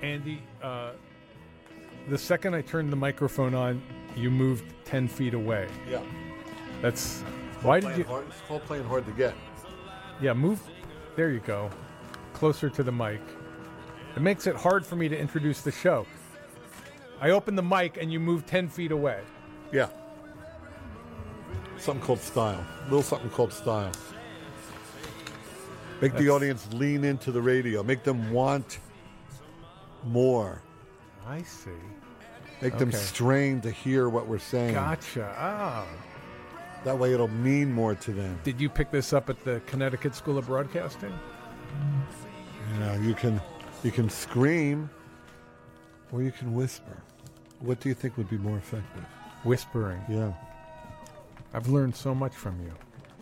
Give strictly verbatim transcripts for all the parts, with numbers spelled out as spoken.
Andy, uh, the second I turned the microphone on, you moved ten feet away. Yeah. That's why did you? Hard, it's called playing hard to get. Yeah, move. There you go. Closer to the mic. It makes it hard for me to introduce the show. I open the mic and you move ten feet away. Yeah. Something called style. A little something called style. Make That's... the audience lean into the radio. Make them want more. I see. Make okay. them strain to hear what we're saying. Gotcha. Oh. That way it'll mean more to them. Did you pick this up at the Connecticut School of Broadcasting? Yeah, you can you can scream or you can whisper. What do you think would be more effective? Whispering. Yeah. I've learned so much from you.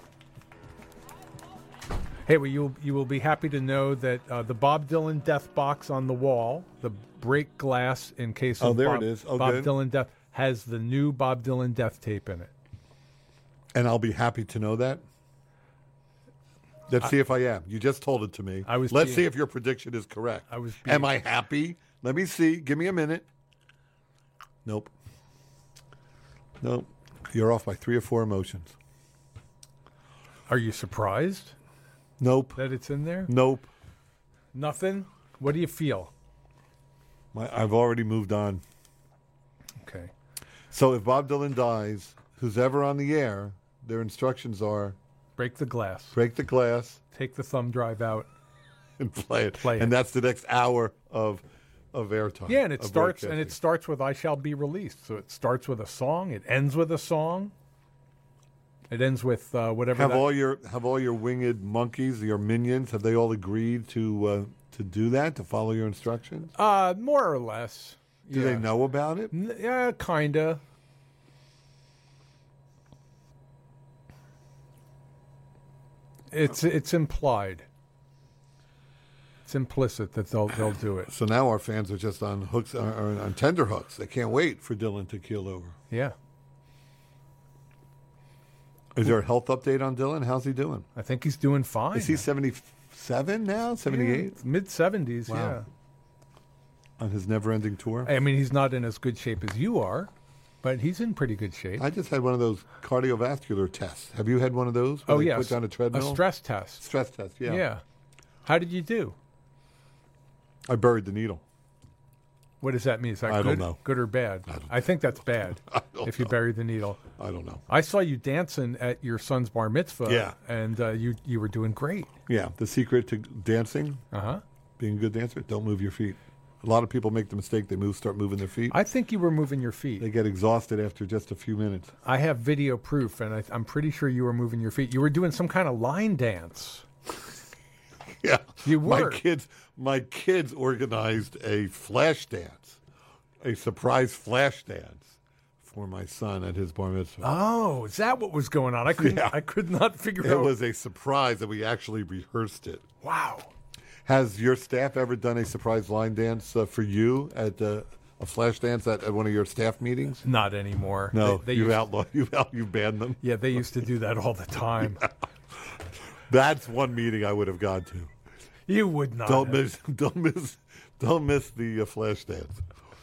Hey, well, you'll, you will be happy to know that uh, the Bob Dylan death box on the wall, the break glass in case of oh, there Bob, it is. Oh, Bob good. Dylan death, has the new Bob Dylan death tape in it. And I'll be happy to know that. Let's I, see if I am. You just told it to me. I was Let's being, see if your prediction is correct. I was being, am I happy? Let me see. Give me a minute. Nope. Nope. You're off by three or four emotions. Are you surprised? Nope. That it's in there? Nope. Nothing? What do you feel? My, I've already moved on. Okay. So if Bob Dylan dies, who's ever on the air, their instructions are... Break the glass. Break the glass. Take the thumb drive out. And play it. Play it. And that's the next hour of of airtime. Yeah, and it starts and it starts with I Shall Be Released. So it starts with a song. It ends with a song. It ends with uh, whatever. Have that... all your have all your winged monkeys, your minions, have they all agreed to uh, to do that, to follow your instructions? Uh, more or less. Do yeah. they know about it? N- yeah, kinda. It's it's implied. It's implicit that they'll they'll do it. So now our fans are just on hooks, are, are on tender hooks. They can't wait for Dylan to keel over. Yeah. Is there a health update on Dylan? How's he doing? I think he's doing fine. Is he seventy-seven now? seventy-eight? Yeah, mid seventies. Wow. Yeah. On his never-ending tour. I mean, he's not in as good shape as you are, but he's in pretty good shape. I just had one of those cardiovascular tests. Have you had one of those? Oh, yeah. yes. Put you on a treadmill? A stress test. Stress test, yeah. Yeah. How did you do? I buried the needle. What does that mean? Is that I good? don't know. Good or bad? I, don't I think that's bad I don't if you know. bury the needle. I don't know. I saw you dancing at your son's bar mitzvah. Yeah. And uh, you, you were doing great. Yeah. The secret to dancing, Uh-huh. being a good dancer, don't move your feet. A lot of people make the mistake, they move, start moving their feet. I think you were moving your feet. They get exhausted after just a few minutes. I have video proof, and I, I'm pretty sure you were moving your feet. You were doing some kind of line dance. Yeah. You were. My kids, my kids organized a flash dance, a surprise flash dance for my son at his bar mitzvah. Oh, is that what was going on? I could Yeah. I could not figure It out. was a surprise, and we actually rehearsed it. Wow. Has your staff ever done a surprise line dance uh, for you at uh, a flash dance at, at one of your staff meetings? Not anymore. No, They, they you used, outlawed, you out, you banned them. yeah, they used to do that all the time. Yeah. That's one meeting I would have gone to. You would not. Don't have. miss, don't miss, don't miss the uh, flash dance.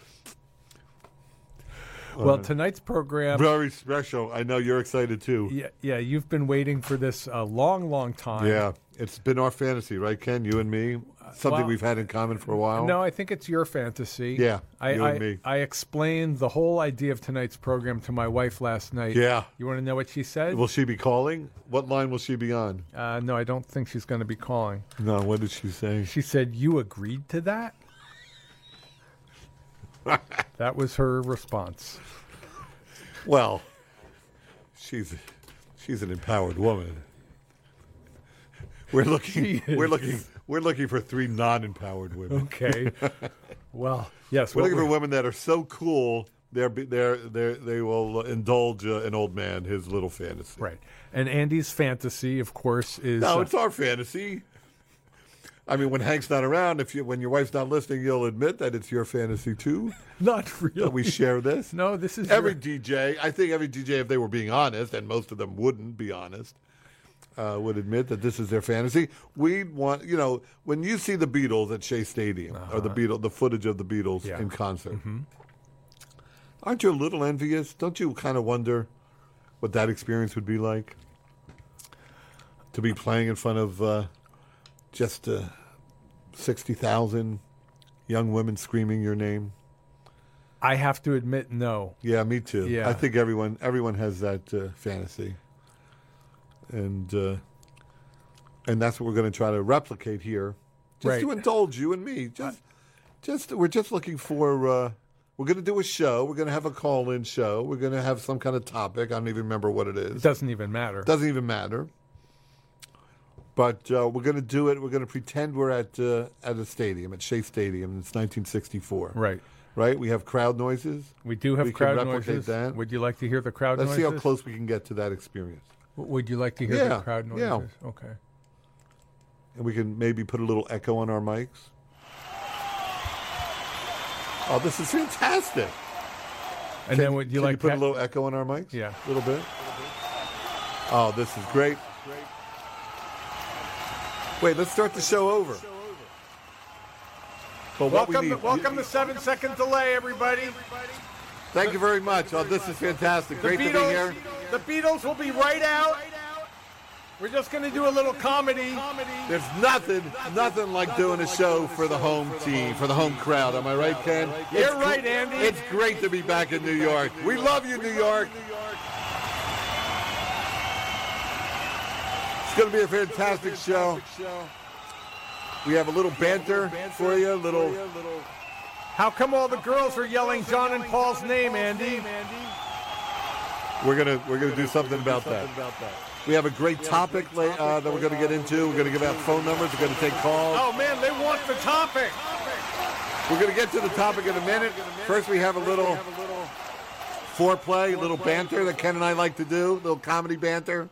Well, Uh, tonight's program. Very special. I know you're excited too. Yeah, yeah, you've been waiting for this a long, long time. Yeah, it's been our fantasy, right, Ken? You and me, something well, we've had in common for a while. No, I think it's your fantasy. Yeah, I, you I, and me. I explained the whole idea of tonight's program to my wife last night. Yeah. You want to know what she said? Will she be calling? What line will she be on? Uh, no, I don't think she's going to be calling. No, what did she say? She said, "You agreed to that?" That was her response. Well, she's she's an empowered woman. We're looking we're looking we're looking for three non-empowered women. Okay. Well, yes. We're what looking for we- women that are so cool they're they're they they will indulge uh, an old man his little fantasy. Right. And Andy's fantasy, of course, is No, uh, it's our fantasy. I mean, when Hank's not around, if you when your wife's not listening, you'll admit that it's your fantasy too. not really. That we share this. No, this is Every your- D J. I think every D J, if they were being honest, and most of them wouldn't be honest, uh, would admit that this is their fantasy. We want, you know, when you see the Beatles at Shea Stadium, Uh-huh. or the Beatles, the footage of the Beatles Yeah. in concert, Mm-hmm. aren't you a little envious? Don't you kind of wonder what that experience would be like? To be playing in front of uh, just uh, sixty thousand young women screaming your name? I have to admit, no. Yeah, me too. Yeah. I think everyone everyone has that uh, fantasy, and uh, and that's what we're going to try to replicate here, just Right. to indulge you and me. Just, just we're just looking for. Uh, we're going to do a show. We're going to have a call-in show. We're going to have some kind of topic. I don't even remember what it It is. doesn't even matter. Doesn't even matter. But uh, we're going to do it. We're going to pretend we're at uh, at a stadium, at Shea Stadium. It's nineteen sixty-four. Right. Right. We have crowd noises. We do have We can crowd replicate noises. that. Would you like to hear the crowd Let's noises? see how close we can get to that experience. W- Would you like to hear Yeah, the crowd noises? yeah. Okay. And we can maybe put a little echo on our mics. Oh, this is fantastic. And Can- then would you can like you put Pat- a little echo on our mics? Yeah. A little bit. Oh, this is great. Wait, let's start the show over. But what we Welcome, need, to, welcome to seven second delay, everybody. Thank you very much. Oh, this is fantastic. The Great to be Beatles, here. the Beatles will be right out. We're just going to do a little comedy. There's nothing, nothing like doing a show for the home team, for the home crowd. Am I right, Ken? You're It's right, gr- Andy. It's great to be back in New York. We love you, New York. It's going to be a fantastic show. We have a little banter for you, a little. How come all the girls are yelling John and Paul's name, Andy? We're gonna we're gonna do something about that. We have a great topic uh, that we're gonna get into. We're gonna give out phone numbers. We're gonna take calls. Oh, man, they want the topic. We're gonna get to the topic in a minute. First, we have a little foreplay, a little banter that Ken and I like to do, a little comedy banter.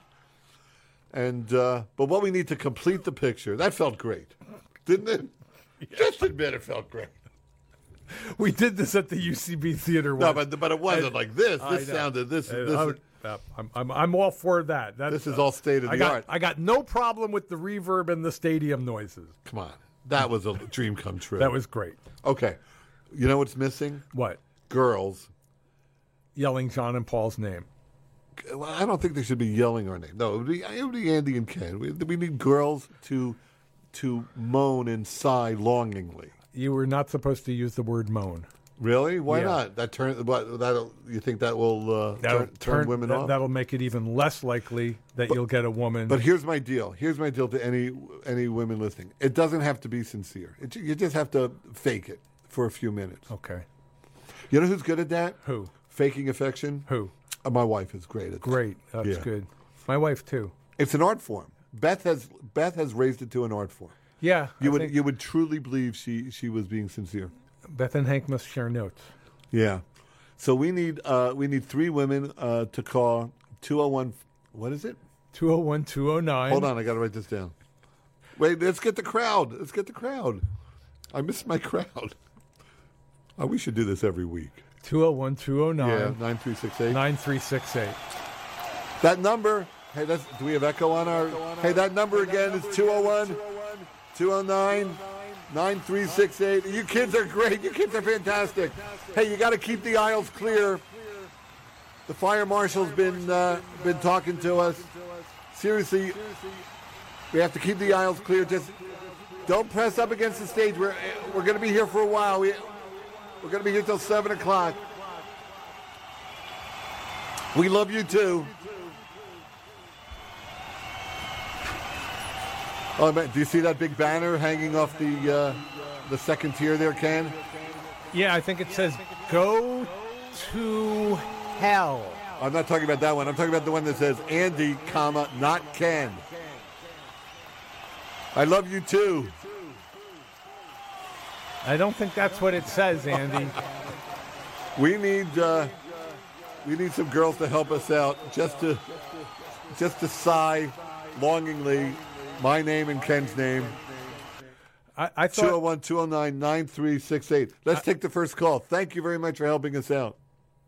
And uh, but what we need to complete the picture. That felt great, didn't it? Just admit it felt great. We did this at the U C B Theater No, once. but but it wasn't I- like this. I This know. sounded this. Uh, this I would- uh, I'm, I'm, I'm all for that. That's, This is all state of I the got, art. I got no problem with the reverb and the stadium noises. Come on, that was a dream come true. That was great. okay. You know what's missing? What? Girls. Yelling John and Paul's name. Well, I don't think they should be yelling our name. No, it would be, it would be Andy and Ken. We, we need girls to to moan and sigh longingly. You were not supposed to use the word moan. Really? Why Yeah. not? That turn. What? That you think that will uh, That'll turn, turn women that, off? That'll make it even less likely that you'll get a woman. But here's my deal. Here's my deal to any any women listening. It doesn't have to be sincere. It, you just have to fake it for a few minutes. okay. You know who's good at that? Who? Faking affection. Who? Uh, my wife is great at that. Great. That's Yeah. good. My wife too. It's an art form. Beth has Beth has raised it to an art form. Yeah. You I would think you would truly believe she she was being sincere. Beth and Hank must share notes. Yeah. So we need uh, we need three women uh, to call two oh one. What is it? two oh one, two oh nine. Hold on, I got to write this down. Wait, let's get the crowd. Let's get the crowd. I miss my crowd. Oh, we should do this every week. two oh one, two oh Yeah, nine. nine three six eight. nine three six eight. That number. Hey, that's, do we have echo on our? Hey, that number again is two oh one, two oh nine, nine three six eight. You kids are great. You kids are fantastic. Hey, you got to keep the aisles clear. The fire marshal's been uh, been talking to us. Seriously, we have to keep the aisles clear. Just don't press up against the stage. We're we're going to be here for a while. We we're going to be here till seven o'clock. We love you too. Oh, man, do you see that big banner hanging off the uh, the second tier there, Ken? Yeah, I think it says go to hell. I'm not talking about that one. I'm talking about the one that says Andy, comma, not Ken. I love you too. I don't think that's what it says, Andy. We need uh, we need some girls to help us out, just to just to sigh longingly my name and Ken's name. I, I two oh thought one, two oh nine, nine three six eight. Let's take the first call. Thank you very much for helping us out.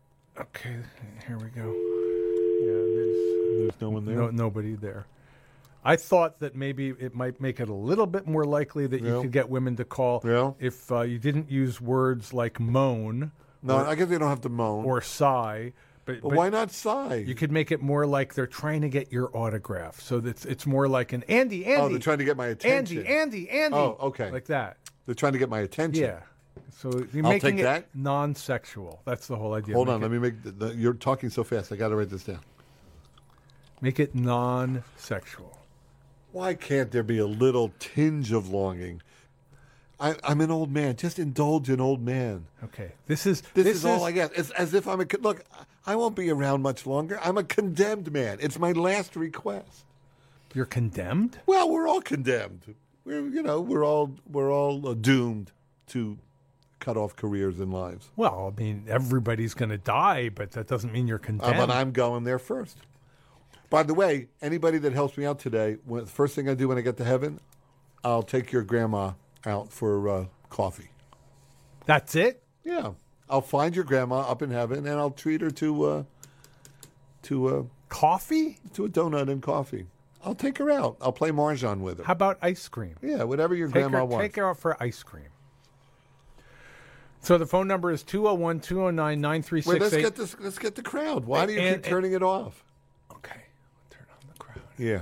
Okay, here we go. Yeah, there's There's no one there. no, nobody there. I thought that maybe it might make it a little bit more likely that you Yeah. could get women to call Yeah. if uh, you didn't use words like moan No, I guess they don't have to moan. or sigh. But, but but why not sigh? you could make it more like they're trying to get your autograph. So that's it's more like an Andy, Andy. oh, they're trying to get my attention. Andy, Andy, Andy. Oh, okay. Like that. They're trying to get my attention. Yeah. So you're I'll making take it that. non-sexual. That's the whole idea. Hold Make on, it, let me make. The, the, you're talking so fast. I got to write this down. make it non-sexual. Why can't there be a little tinge of longing? I, I'm an old man. Just indulge an old man. Okay. This is This, is, all I get. It's as if I'm a con- look. I won't be around much longer. I'm a condemned man. It's my last request. You're condemned? Well, we're all condemned. We're you know we're all we're all uh, doomed to cut off careers and lives. Well, I mean, everybody's going to die, but that doesn't mean you're Uh, condemned. but I'm going there first. By the way, anybody that helps me out today, when, the first thing I do when I get to heaven, I'll take your grandma out for uh, coffee. That's it? Yeah, I'll find your grandma up in heaven, and I'll treat her to uh, to uh, Coffee? to a donut and coffee. I'll take her out. I'll play mahjong with her. How about ice cream? Yeah, whatever your Take grandma her, wants. take her out for ice cream. So the phone number is two oh one, two oh nine, nine three Wait, six let's eight. get this. Let's get the crowd. Why do you And- keep turning it off? Okay. Turn on the crowd. Yeah.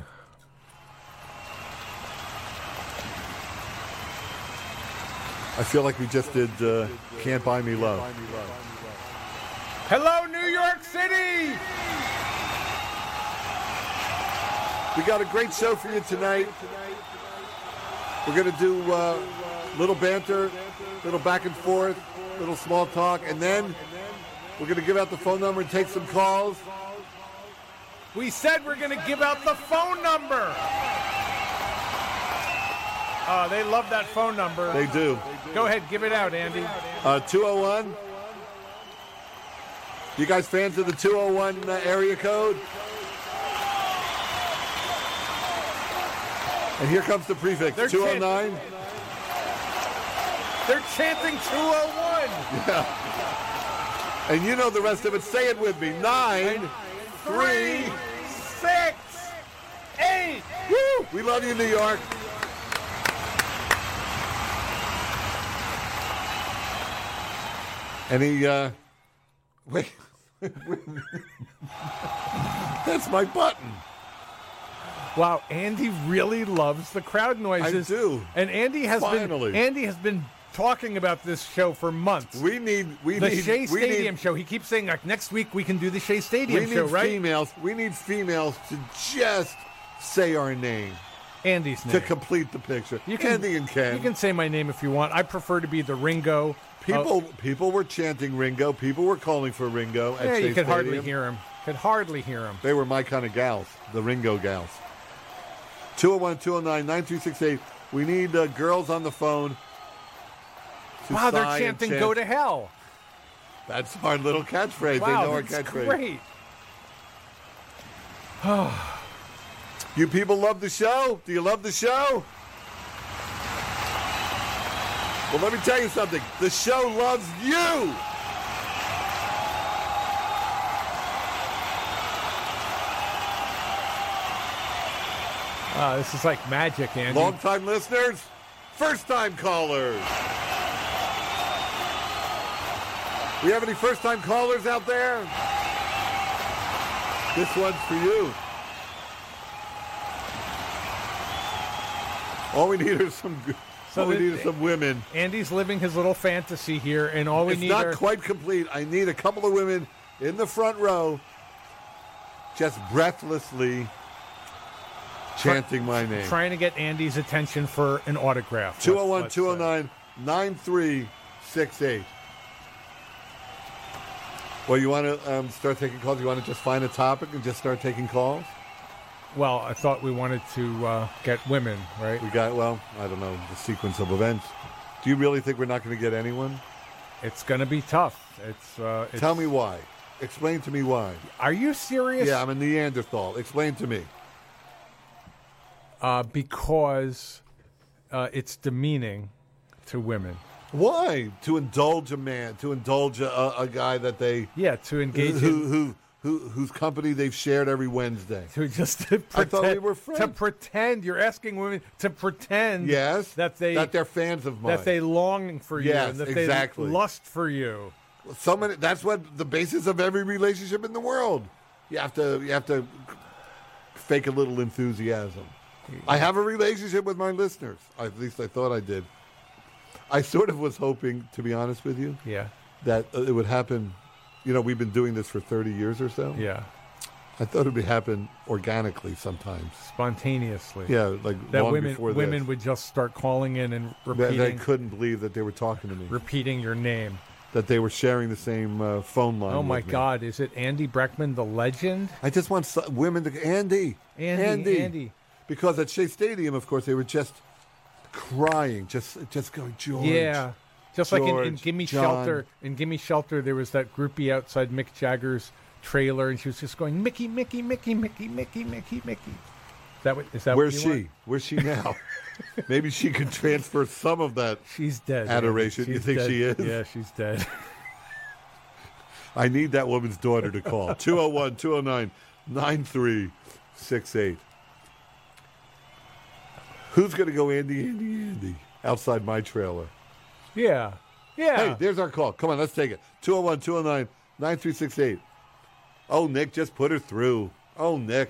I feel like we just did uh, Can't Buy Me Love. Hello, New York City! We got a great show for you tonight. We're going to do uh, little banter, little back and forth, little small talk, and then we're going to give out the phone number and take some calls. We said we're going to give out the phone number. Uh, they love that phone number. They do. Go ahead, give it out, Andy. Uh, two oh one. You guys fans of the two oh one uh, area code? And here comes the prefix, They're two oh nine. They're chanting two oh one. Yeah. And you know the rest of it. Say it with me. Nine, three. six, eight. Woo! We love you, New York. Any, uh, wait. That's my button. Wow, Andy really loves the crowd noises. I do. And Andy has Finally. been Andy has been talking about this show for months. We need, we the need, Shea we Stadium need, show. He keeps saying like next week we can do the Shea Stadium we need show, right? females. We need females to just say our name Andy's name. to complete the picture. You can, Andy and Ken. You can say my name if you want. I prefer to be the Ringo. People, Uh, people were chanting Ringo. People were calling for Ringo at yeah, Shea you could hardly Stadium. hear him. Could hardly hear him. They were my kind of gals, the Ringo gals. two oh one, two oh nine, nine two six eight. We need uh, girls on the phone. to Wow, they're sigh and chanting chant. "Go to hell." That's our little catchphrase. Wow, they know our that's catchphrase. great. You people love the show? Do you love the show? Well, let me tell you something. The show loves you. Uh, this is like magic, Andy. Long-time listeners, first-time callers. We have any first-time callers out there? This one's for you. All we need are some. good- So all we the- need are some women. Andy's living his little fantasy here, and all we It's need not are quite complete. I need a couple of women in the front row, just breathlessly chanting my name. trying to get Andy's attention for an autograph. two oh one, let's two oh say. nine, nine three six eight. Well, you want to um, start taking calls? You want to just find a topic and just start taking calls? Well, I thought we wanted to uh, get women, right? We got, well, I don't know, the sequence of events. Do you really think we're not going to get anyone? It's going to be tough. It's, uh, it's. Tell me why. Explain to me why. Are you serious? Yeah, I'm a Neanderthal. Explain to me. Uh, because uh, it's demeaning to women. Why? To indulge a man, to indulge a, a guy that they Yeah, to engage who, in. who who, whose company they've shared every Wednesday. To just to I pretend, thought we were friends. To pretend you're asking women to pretend Yes, that they that they're fans of mine. that they long for you Yes, and that exactly. they lust for you. So many. That's what the basis of every relationship in the world. You have to. You have to fake a little enthusiasm. I have a relationship with my listeners. At least I thought I did. I sort of was hoping, to be honest with you, Yeah. that uh, it would happen. You know, we've been doing this for thirty years or so. Yeah. I thought it would happen organically sometimes. Spontaneously. Yeah, like That long women before women this. would just start calling in and That repeating they couldn't believe that they were talking to me. repeating your name. That they were sharing the same uh, phone line. Oh my with me. God! Is it Andy Breckman, the legend? I just want so- women to Andy, Andy, Andy, Andy. because at Shea Stadium, of course, they were just crying, just just going, George. Yeah. Just like in, in George, Gimme John. Shelter, in Gimme Shelter, there was that groupie outside Mick Jagger's trailer, and she was just going, Mickey, Mickey, Mickey, Mickey, Mickey, Mickey, Mickey. Is that what? Is that Where's what she? you want? Where's she now? Maybe she could transfer some of that. She's dead. Adoration. Andy. You She's think dead. she is? Yeah, she's dead. I need that woman's daughter to call. two oh one, two oh nine, nine three six eight. Who's going to go Andy, Andy, Andy outside my trailer? Yeah. Yeah. Hey, there's our call. Come on, let's take it. two oh one, two oh nine, nine three six eight. Oh, Nick, just put her through. Oh, Nick.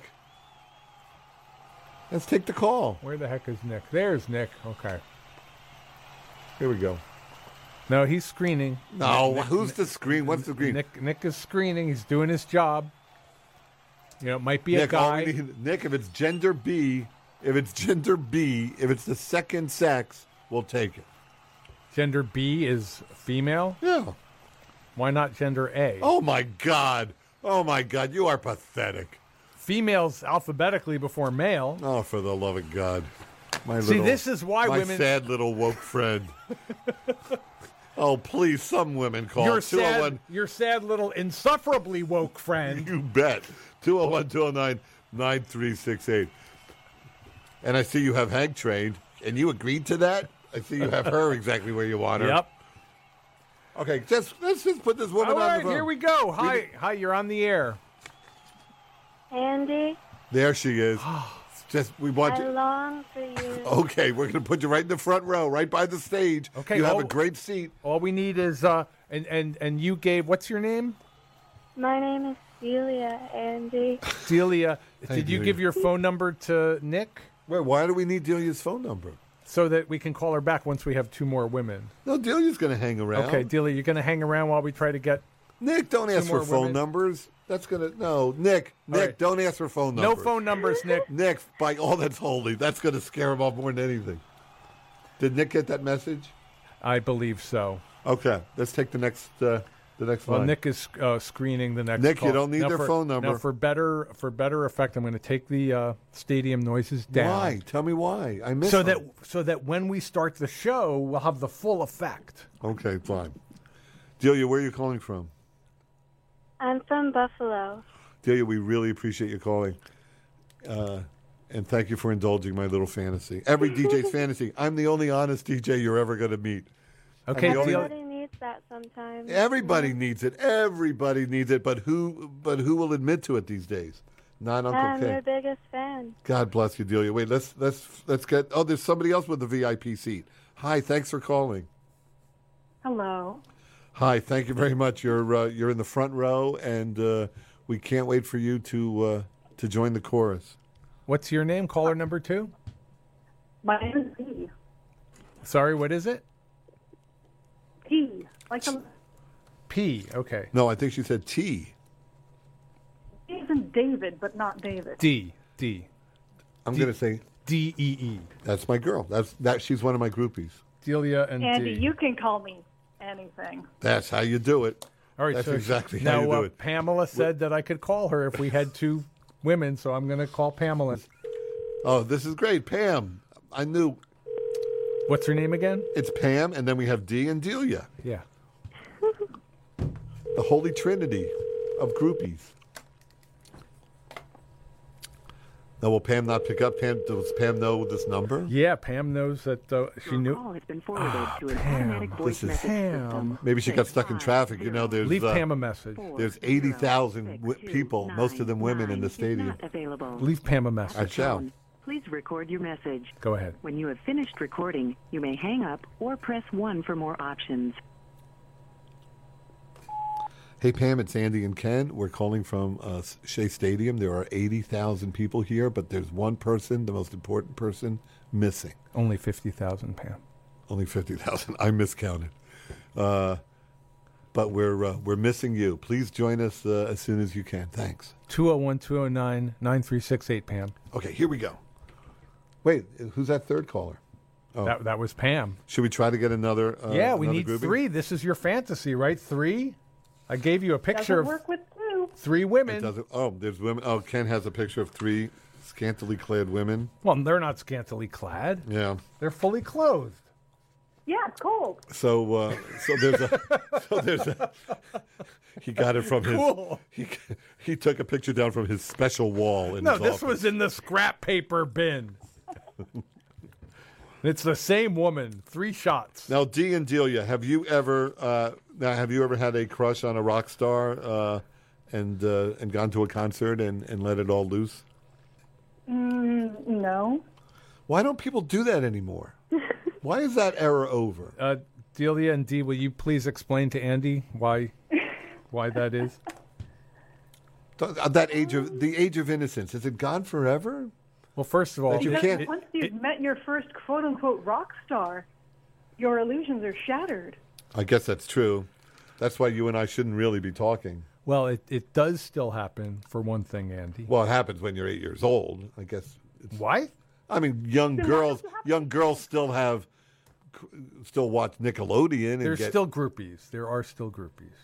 Let's take the call. Where the heck is Nick? There's Nick. Okay. Here we go. No, he's screening. No, Nick, who's Nick, the screen? What's the screen? Nick, Nick is screening. He's doing his job. You know, it might be Nick, a all guy. we need- Nick, if it's gender B, if it's gender B, if it's the second sex, we'll take it. Gender B is female. Yeah. Why not gender A? Oh, my God. Oh, my God. You are pathetic. Females alphabetically before male. Oh, for the love of God. My See, little, this is why my women. sad little woke friend. Oh, please, some women call. Your two oh one sad, your sad little insufferably woke friend. You bet. two oh one, two oh nine, nine three six eight. And I see you have Hank trained, and you agreed to that? I see you have her exactly where you want her. Yep. Okay, just let's just put this woman All on right, the phone. here we go. Hi, hi. You're on the air. Andy, There she is. Just we want I you. long for you. Okay, we're going to put you right in the front row, right by the stage. Okay, you have oh. a great seat. All we need is uh, and and and you gave. What's your name? My name is Celia, Andy. Delia. Hey, Did you Delia. give your phone number to Nick Wait, why do we need Delia's phone number? so that we can call her back once we have two more women? No, Delia's going to hang around. Okay, Delia, you're going to hang around while we try to get Nick, don't ask more for phone women. numbers. That's gonna no, Nick. Nick, right. don't ask for phone no numbers. phone numbers, Nick. Nick, by all that's holy, that's gonna scare him off more than anything. Did Nick get that message? I believe so. Okay, let's take the next uh, the next Well, line. Nick is uh, screening the next. Nick, call. you don't need Now their for- phone number. Now, for better for better effect, I'm going to take the uh, stadium noises down. Why? Tell me why. I missed So them. that so that when we start the show, we'll have the full effect. Okay, fine. Delia, where are you calling from? I'm from Buffalo. Delia, we really appreciate you calling. Uh, and thank you for indulging my little fantasy. Every D J's fantasy. I'm the only honest D J you're ever going to meet. Okay, the only- Delia. Everybody needs that sometimes. Everybody needs it. Everybody needs it. But who? But who will admit to it these days? Not Uncle I'm K. your biggest fan. God bless you, Delia. Wait, let's let's let's get. Oh, there's somebody else with the V I P seat. Hi, thanks for calling. Hello. Hi, thank you very much. You're uh, you're in the front row, and uh, we can't wait for you to uh, to join the chorus. What's your name? Caller number two. My name is P. Sorry, what is it? P. Like the P. Okay. No, I think she said T. P is in David, but not David. D. D. I'm going to say D. E. E. that's my girl. That's that. She's one of my groupies. Delia and Andy, D. you can call me anything. That's how you do it. All right. That's so exactly now, how you do uh, it. Pamela said that I could call her if we had two women, so I'm going to call Pamela. Oh, this is great, Pam. I knew What's her name again? it's Pam, and then we have D and Delia, Yeah. the holy trinity of groupies. Now, will Pam not pick up? Pam, does Pam know this number? Yeah, Pam knows that uh, she Your knew. call has been forwarded Ah, to an Pam. automatic voice This is message Pam. system. Maybe she got stuck in traffic. You know, there's Leave uh, Pam a message. there's eighty thousand w- people, most of them women, in the stadium. Not available. Leave Pam a I message. shall. Tone. Please record your message. Go ahead. When you have finished recording, you may hang up or press one for more options. Hey, Pam, it's Andy and Ken. We're calling from uh, Shea Stadium. There are eighty thousand people here, but there's one person, the most important person, missing. Only fifty thousand, Pam. Only fifty thousand. I miscounted. Uh, but we're uh, we're missing you. Please join us uh, as soon as you can. Thanks. two oh one, two oh nine, nine three six eight, Pam. Okay, here we go. Wait, who's that third caller? Oh. That, that was Pam. Should we try to get another? Uh, yeah, we another need grouping? three. This is your fantasy, right? Three? I gave you a picture Doesn't of work with two. three It women. doesn't. Oh, there's women. Oh, Ken has a picture of three scantily clad women. Well, they're not scantily clad. Yeah. They're fully clothed. Yeah, it's cold. So, uh, so there's a, so there's a. He got it from his. Cool. He he took a picture down from his special wall in No, his this office. was in the scrap paper bin. It's the same woman. Three shots. Now, Dee and Delia, have you ever uh, now have you ever had a crush on a rock star uh, and uh, and gone to a concert and, and let it all loose? Mm, no. Why don't people do that anymore? Why is that era over? Uh, Delia and Dee, will you please explain to Andy why why that is? Th- That age of the age of innocence, is it gone forever? Well, first of all, That you Because can't- it- once you've it- met your first quote-unquote rock star, your illusions are shattered. I guess that's true. That's why you and I shouldn't really be talking. well, it, it does still happen for one thing, Andy. Well, it happens when you're eight years old. I guess. It's, Why? I mean, young Then why girls, does it happen? young girls still have, still watch Nickelodeon and There's get. still groupies. There are still groupies.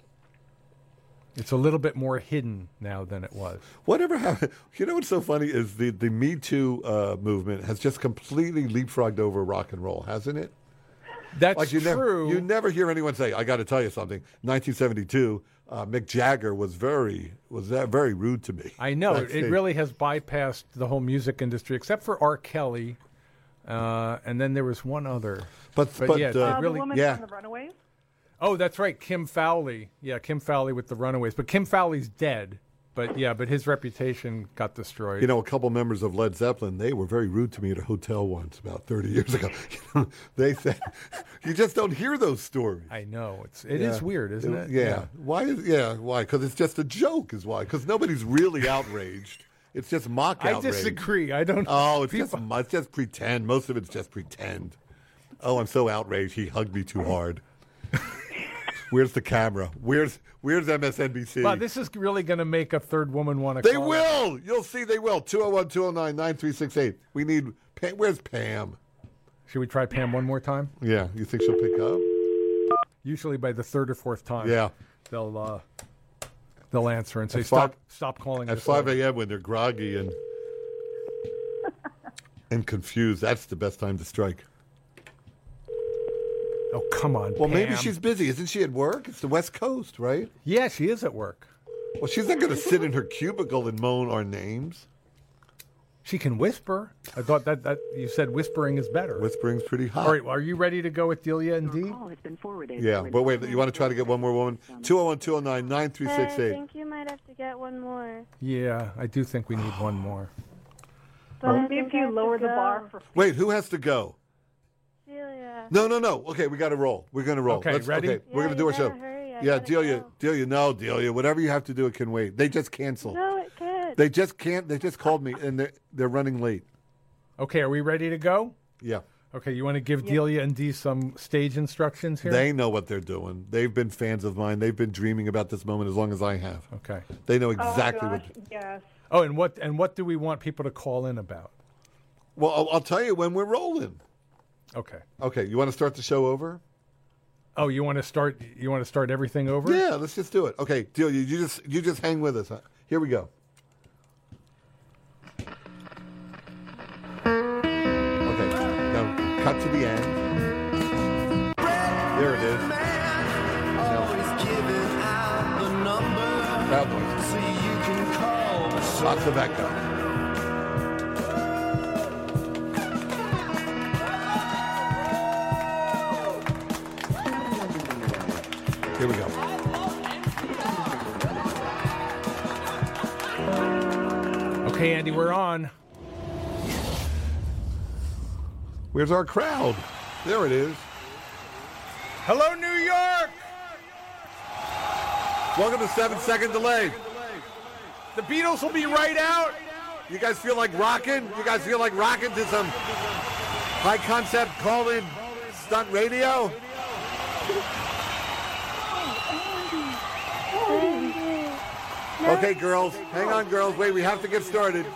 It's a little bit more hidden now than it was. Whatever happened? You know what's so funny is the the Me Too uh, movement has just completely leapfrogged over rock and roll, hasn't it? That's Like you true. never you never hear anyone say, "I got to tell you something." nineteen seventy-two, uh, Mick Jagger was very was that very rude to me. I know. It, backstage. it really has bypassed the whole music industry, except for R. Kelly. Uh, and then there was one other. But but but yeah, uh, It Uh, really- the woman yeah. from the Runaways. Oh, that's right. Kim Fowley. Yeah, Kim Fowley with the Runaways. But Kim Fowley's dead. But yeah, but his reputation got destroyed. you know, a couple members of Led Zeppelin, they were very rude to me at a hotel once about thirty years ago. You know, they said, "You just don't hear those stories." I know. It's it is Yeah. weird, isn't it? Yeah. Why is yeah? Why? Because it's just a joke, is why. Because nobody's really outraged. It's just mock I outrage. disagree. I don't. Oh, it's people- just it's just pretend. Most of it's just pretend. Oh, I'm so outraged. He hugged me too hard. Where's the camera? Where's Where's M S N B C? Wow, this is really going to make a third woman want to. They call. will. You'll see. They will. two oh one, two oh nine, nine three six eight. We need. Pam. Where's Pam? Should we try Pam one more time? Yeah. You think she'll pick up? Usually by the third or fourth time. Yeah. They'll uh, they'll answer and say At stop five- stop calling At us five over." a.m. when they're groggy and and confused, that's the best time to strike. Oh come on. Well, maybe Pam. she's busy. Isn't she at work? It's the West Coast, right? Yeah, she is at work. Well, she's not going to sit in her cubicle and moan our names. She can whisper. I thought that, that you said whispering is better. Whispering's pretty hot. All right, are you ready to go with Delia and Your Dee? call has been forwarded. Yeah, to an but wait, you want to automatic try to get one more woman? two oh one, two oh nine, nine three Hey, six I eight. think you might have to get one more. Yeah, I do think we need one more. But I Well, maybe think if I you have to lower the go. bar for Wait, who has to go? Celia. No, no, no. Okay, we got to roll. We're going to roll. Okay, ready? Okay, we're Yeah, going to do you our show. gotta hurry. I Yeah, gotta Delia, go. Delia, no, Delia. Whatever you have to do, it can wait. They just canceled. No, it can't. They just can't. They just called me, and they're, they're running late. Okay, are we ready to go? Yeah. Okay, you want to give Delia and Dee some stage instructions here? They know what they're doing. They've been fans of mine. They've been dreaming about this moment as long as I have. Okay. They know Oh, exactly gosh, what. yes. Oh, and what and what do we want people to call in about? Well, I'll, I'll tell you when we're rolling. Okay. Okay, you want to start the show over? Oh, you want to start? You want to start everything over? Yeah, let's just do it. Okay, Delia, you just you just hang with us. Huh? Here we go. Okay, now cut to the end. There it is. Crowd noise. Lots of echo. Here we go. Okay, Andy, we're on. Where's our crowd? There it is. Hello, New York! Welcome to Seven Second Delay. The Beatles will be right out. You guys feel like rocking? You guys feel like rocking to some high concept call-in stunt radio? Okay, girls. Hang on, girls. Wait, we have to get started.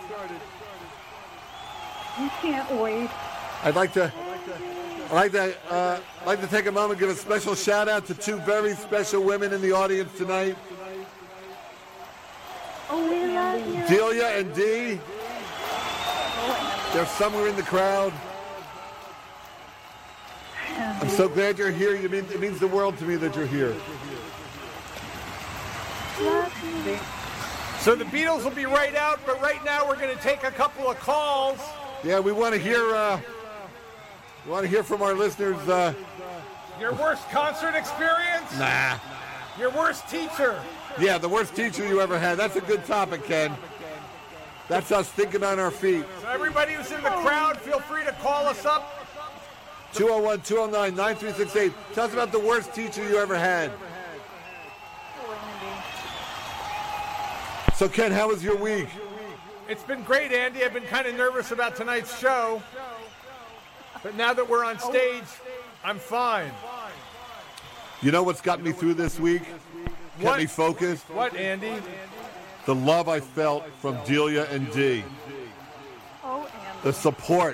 You can't wait. I'd like to, I'd like to, uh, I'd like to take a moment and give a special shout out to two very special women in the audience tonight, Oh, we love you. Delia and Dee. They're somewhere in the crowd. I'm so glad you're here. You mean it means the world to me that you're here. Love you. So the Beatles will be right out, but right now we're going to take a couple of calls. Yeah, we want to hear. Uh, we want to hear from our listeners. Uh, Your worst concert experience? nah. Your worst teacher? Yeah, the worst teacher you ever had. That's a good topic, Ken. That's us thinking on our feet. So everybody who's in the crowd, feel free to call us up. two oh one, two oh nine, nine three six eight. Tell us about the worst teacher you ever had. So, Ken, how was your week? It's been great, Andy. I've been kind of nervous about tonight's show. But now that we're on stage, I'm fine. You know what's got me through this week? Kept What? me focused? What, Andy? The love I felt from Delia and Dee. Oh, Andy. The support.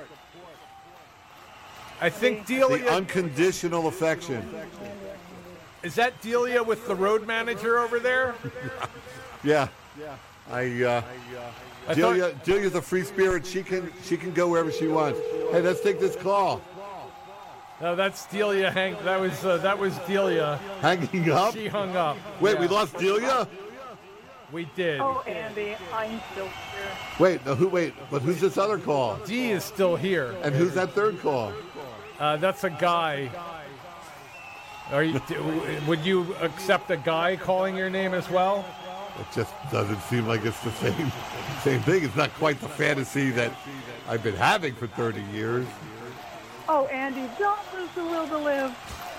I think The Delia... unconditional affection. Is that Delia with the road manager over there? Yeah. I, uh, I Delia, thought- Delia's a free spirit. She can, she can go wherever she wants. Hey, let's take this call. No, that's Delia. Hang, that was uh, that was Delia. Hanging up? She hung up. Wait, Yeah. we lost Delia? We did. Oh, Andy, I'm still here. Wait, no, who? Wait, but who's this other call? Dee is still here. And who's that third call? Uh, that's a guy. Are you? d- would you accept a guy calling your name as well? It just doesn't seem like it's the same same thing. It's not quite the fantasy that I've been having for thirty years. Oh, Andy, don't lose the will to live.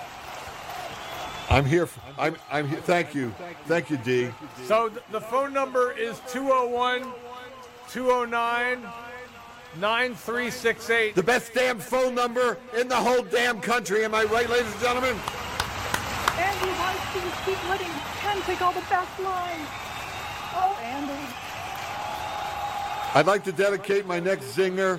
I'm here. For, I'm. I'm here. Thank you. Thank you, Dee. So th- the phone number is two oh one, two oh nine, nine three six eight. The best damn phone number in the whole damn country. Am I right, ladies and gentlemen? Andy, why do you keep letting Ken take all the best lines? Oh, Andy. I'd like to dedicate my next zinger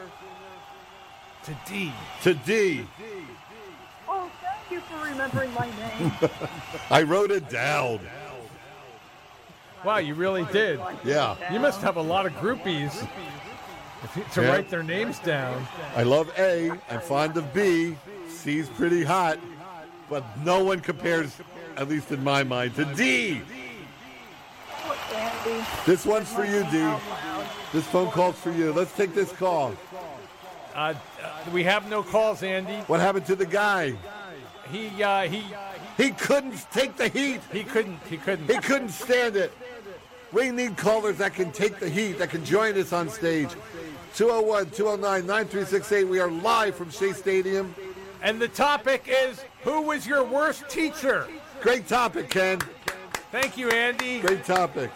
To Dee. to Dee. Oh, thank you for remembering my name. I wrote it down. Wow, you really did. Yeah. You must have a lot of groupies if you- to Yeah. write their names down. I love A. I'm fond of B. C's pretty hot. But no one compares, at least in my mind, to D. Oh, Andy. This one's for you, D. This phone call's for you. Let's take this call. Uh, uh, we have no calls, Andy. What happened to the guy? He uh, he He couldn't take the heat. he couldn't he couldn't. He couldn't stand it. We need callers that can take the heat, that can join us on stage. two oh one, two oh nine, nine three six eight. We are live from Shea Stadium. And the topic is, who was your worst teacher? Great topic, Ken. Thank you, Andy. Great topic.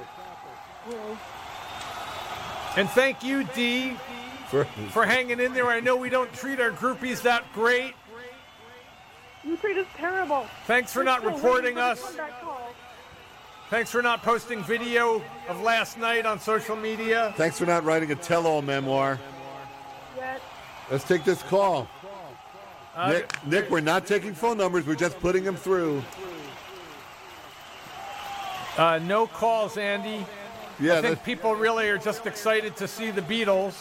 And thank you, Dee, For, for hanging in there. I know we don't treat our groupies that great. You treat us terrible. Thanks for We're not still reporting waiting for us. the comeback call. Thanks for not posting video of last night on social media. thanks for not writing a tell-all memoir. Yet. Let's take this call. Uh, Nick, Nick, we're not taking phone numbers. We're just putting them through. uh, no calls, Andy. Yeah, I think that, people really are just excited to see the Beatles.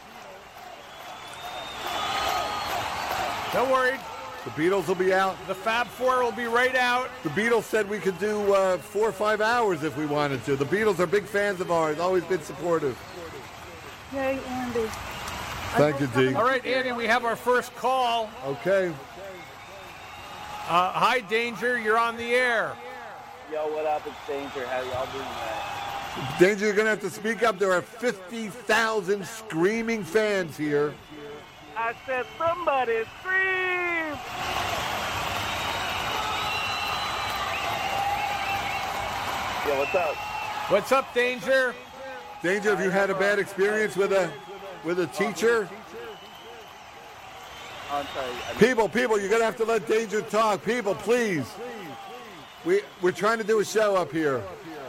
Don't worry, the Beatles will be out. the Fab Four will be right out. The Beatles said we could do uh, four or five hours if we wanted to. The Beatles are big fans of ours, always been supportive. Yay, Andy. Thank you, Dee. All right, Andy, we have our first call. Okay. Uh, hi, Danger. You're on the air. Yo, what up? It's Danger. How y'all doing, man? Danger, you're going to have to speak up. There are fifty thousand screaming fans here. I said somebody scream! Yo, what's up? What's up, Danger? Danger, have you had a bad experience with a with a teacher? I'm sorry. I People, people, you're going to have to let Danger talk. People, please. We, we're trying to do a show up here.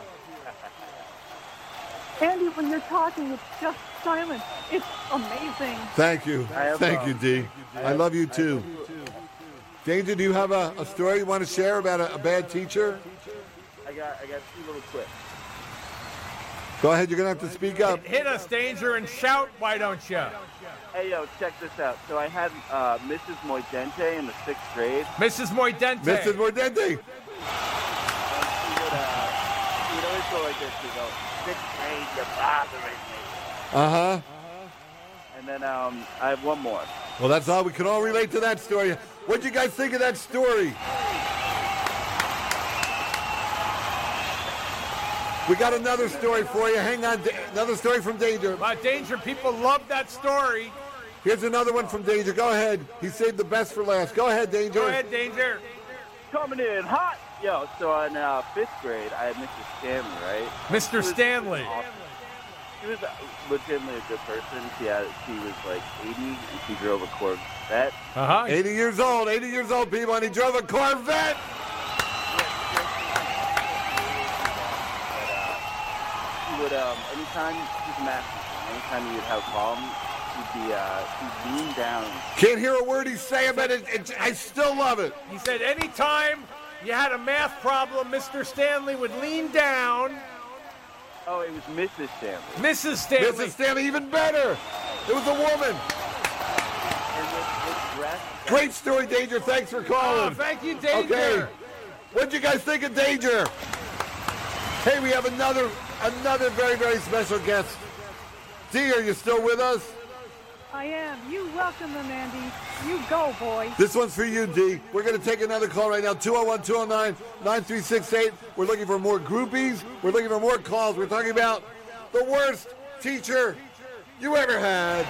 Andy, when you're talking, it's just silent. It's amazing. Thank you. I have, Thank uh, you, D. I love you, too. Danger, do you have a, a story you want to share about a, a bad teacher? I got, I got two little clips. Go ahead, you're going to have to speak up. Hit us, Danger, and shout, why don't you? Hey, yo, check this out. So I had uh, Missus Moidente in the sixth grade. Missus Moidente. Missus Mordente. And she would, uh, she would always go like this. She'd go, sixth grade, you're bothering me. Uh-huh. And then um, I have one more. Well, that's all. We can all relate to that story. What'd you guys think of that story? We got another story for you. Hang on. Another story from Danger. Uh, Danger, people love that story. Here's another one from Danger. Go ahead. He saved the best for last. Go ahead, Danger. Go ahead, Danger. Coming in hot. Yo, so in uh, fifth grade, I had Missus Stanley, right? Mister She was Stanley. awesome. She was legitimately a good person. She had, she was like eighty, and she drove a Corvette. Uh-huh. eighty years old. eighty years old, people, and he drove a Corvette. She would, um, anytime, she's a math teacher, anytime you'd have a problem, she'd be, uh, she'd lean down. Can't hear a word he's saying, but it, it, I still love it. He said anytime you had a math problem, Mister Stanley would lean down. Oh, it was Missus Stanley. Missus Stanley. Missus Stanley, even better. It was a woman. And this, this dress, Great story, Danger. Thanks for Oh, calling. thank you, Danger. Okay. What'd you guys think of Danger? Hey, we have another another very, very special guest. D, are you still with us? I am. You welcome them, Andy. You go, boy. This one's for you, D. We're going to take another call right now, two oh one, two oh nine, nine three six eight. We're looking for more groupies. We're looking for more calls. We're talking about the worst teacher you ever had.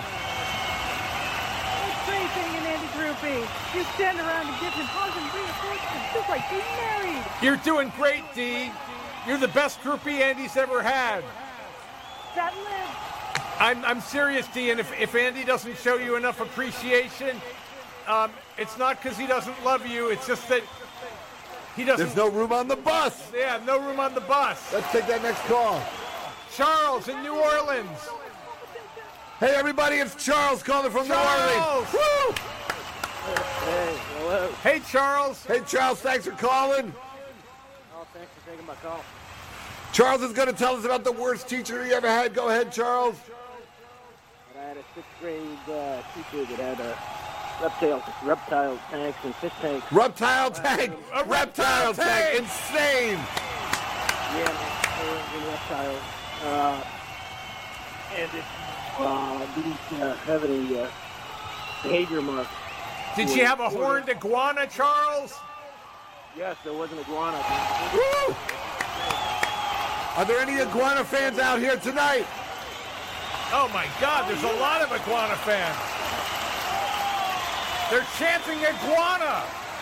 It's great being an Andy groupie. You stand around and give him positive reinforcement, just like being married. You're doing great, D. You're the best groupie Andy's ever had. That lives. I'm, I'm serious, D, and if, if Andy doesn't show you enough appreciation, um, it's not because he doesn't love you. It's just that he doesn't. There's no room on the bus. Yeah, no room on the bus. Let's take that next call. Charles in New Orleans. Hey, everybody, it's Charles calling from Charles! New Orleans. Woo! hey, hello. Hey, Charles. Hey, Charles, thanks for calling. Oh, thanks for taking my call. Charles is going to tell us about the worst teacher he ever had. Go ahead, Charles. I had a sixth grade uh, teacher that had a reptile, reptile tanks and fish tanks. Reptile tank. A reptile reptile tank. tank. Insane. Yeah, they were in reptiles. Uh, and it uh, didn't uh, have any uh, behavior marks. Did she have a horned iguana, Charles? Yes, there was an iguana. Woo! Are there any iguana fans out here tonight? Oh, my God, there's a lot of iguana fans. They're chanting iguana.